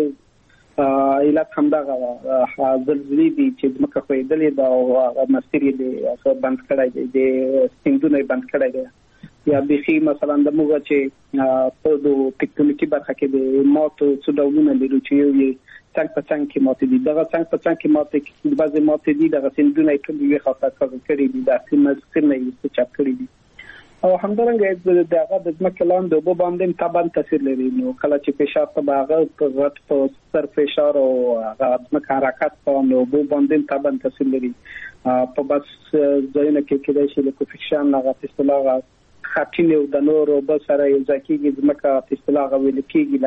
ایلات هم دا زلزلې دي چې ځمکه خوېدلې ده او مسیر یې بند کړی دی د سیندونه بند کړی دی یا بخي مثلا د موږ چې په د ټیکنیکی برخه کې د ماتو څو ډولونه لري چې یو یې څنګه په څنګه کې ماته دي دغه څنګه په څنګه کې ماته کې بعضي ماته دي دغه سیندونه ټول یې خاصه کړی دي د سیمه سیمه یې چاپ کړی دي او همدارنګه دغه د ځمکې لاندې اوبه باندې تابان تاثیر لري. نو کله چې فشار په هغه په غټ په سر فشار او هغه ځمکه حرکت په نو اوبه باندې تابان تاثیر لري. په بس ځایونه کې کېدای شي د کوفیشن هغه اصطلاح خاطین او د نور او بس سره یو ځکه ځمکه اصطلاح ویل کېږي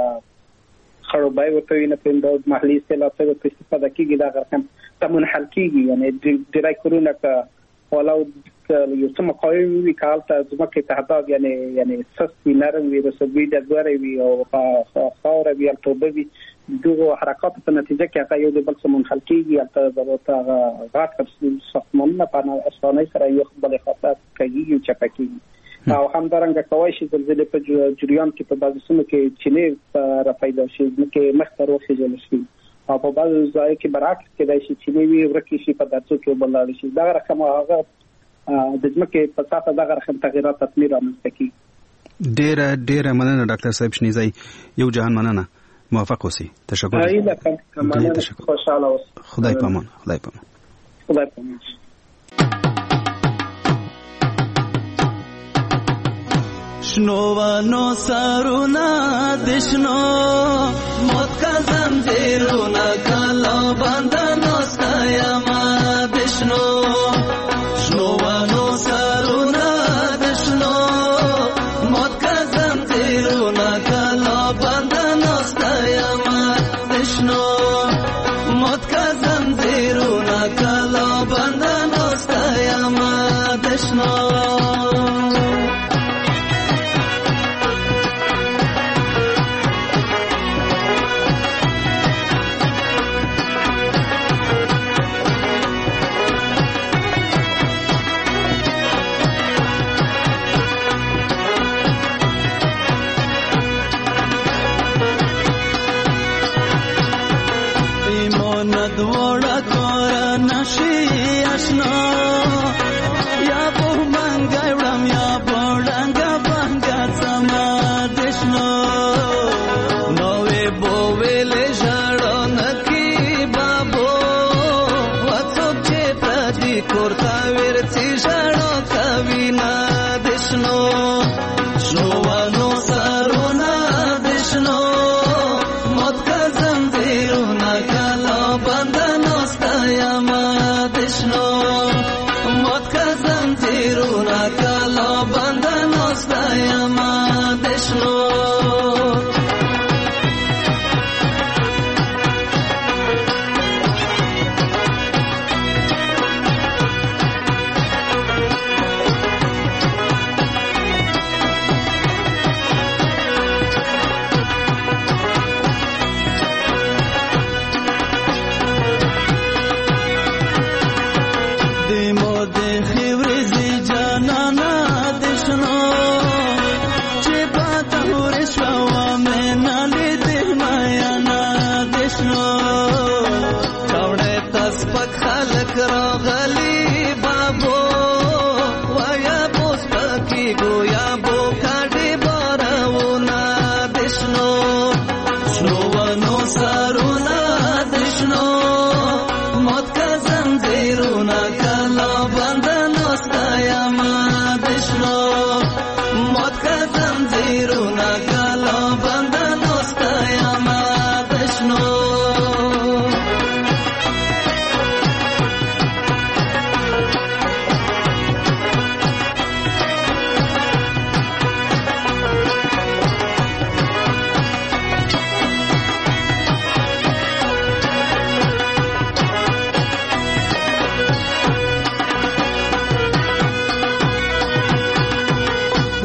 لکه خرابای ورته نه پېندو محلي اصطلاح څخه په استفاده کېږي دا رقم تمن حل کېږي یعنی ډیرای کورونه کا ولو یو څه مقاوم وي کالته ځمکه تهداب یعنی یعنی سست نرم وي رسوبي د غوړې وي او خاور وي او توبه وي دغه حرکت په نتیجه کې هغه یو د بل څه منحل کېږي البته ضرورت غاټ کړي ساختمانونه په اسانۍ سره یو بل خاطر کوي او چپکېږي او همدارنګه کوي چې زلزلې په جریان کې په بعضو سیمو کې چینه را پیدا شي چې مخ ته ورسېږي شي او په بعضو ځایو کې برعکس کېدای شي چینه وي ورکې شي په درڅو کې وبلاړ شي دا رقم هغه د ځمکې په ساته دغه رقم تغیرات تطمیر رامنځته کیږي. ډېره ډېره مننه ډاکټر صاحب شنیزی یو جهان مننه موافق اوسئ. تشکر. تشکر. خوشاله اوسئ. خدای پامان. خدای پامان. خدای پامان. شنوانو سرونا دشنو موت کا زنجیرونا کلا بندنو ستایما دشنو شنوانو سرونا دشنو موت کا زنجیرونا کلا بندنو ستایما دشنو موت کا زنجیرونا کلا بندنو ستایما دشنو دوڑا کورا نشی اشنا یا بو منگ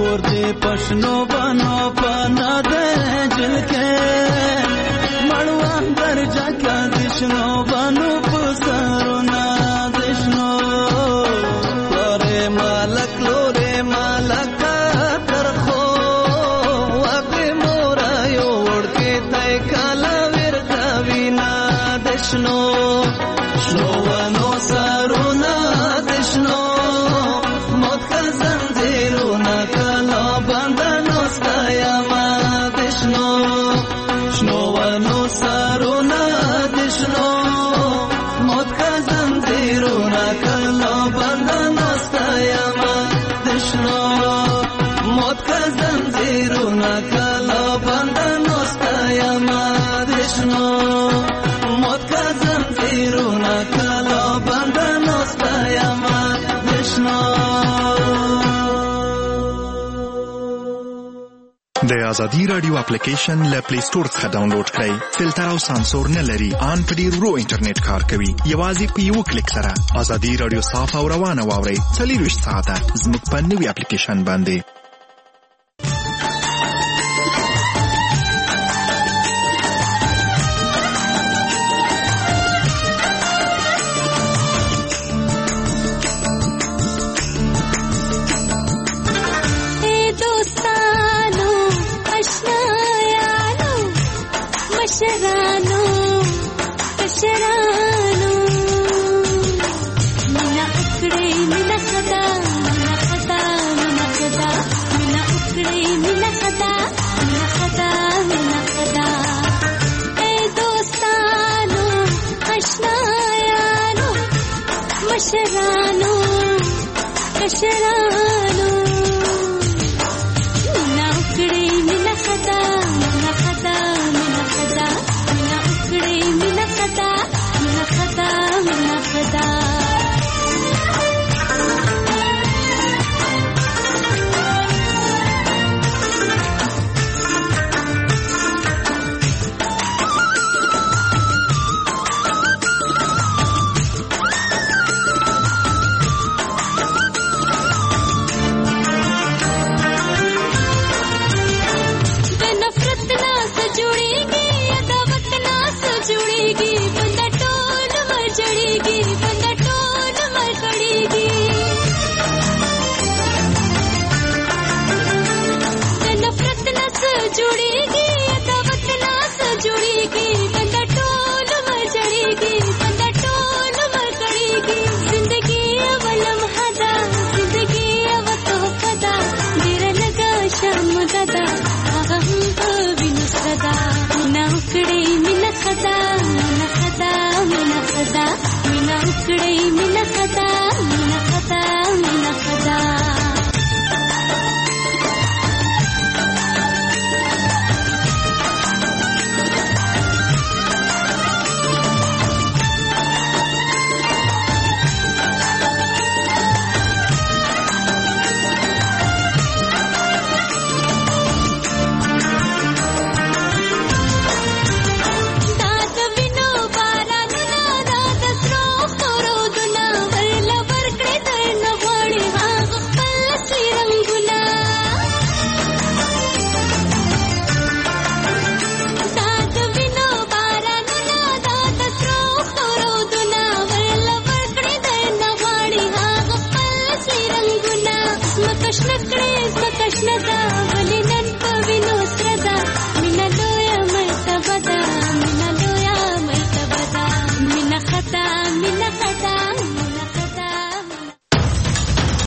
کور دې پښنو بنو پنا دې جل کې مړوان درجه کا دشنو بنو پسرنا دشنو لورې مالک لورې مالک ترخو واقع مورا یو ورکه تای کالا ورتا وینا دشنو شنو ونو سرونا دشنو موت کا زنجیرونا کلا بندنو ستایا ما دشنو شنو ونو سرونا دشنو موت کا زنجیرونا کلا بندنو ستایا ما دشنو موت کا زنجیرونا کلا بندنو ستایا ما دشنو موت کا زنجیرونا کلا بندنو ستایا ما دشنو. د ازادي رادیو اپلیکیشن له پلی سٹور څخه ډاونلوډ کړئ. فلټر او سانسور نه لري. ان په ډیر ورو انټرنیټ کار کوي. یوازې په یو کلیک سره ازادي رادیو صاف او روانه واورئ. څلور ساعته زموږ په نوي اپلیکیشن باندې. कशरानो कशरानो मिना उकड़े मिना खदा मिना खदा मिना खदा मिना उकड़े मिना खदा मिना खदा मिना खदा ए दोस्तानो आशनायानो मशरानो कशरानो मिना उकड़े मिना खदा मिना खदा मिना खदा मिना उकड़े मिना खदा मिना खदा मिना खदा मिना उकड़े मिना खदा मिना खदा मिना खदा Krishna Krishna Krishna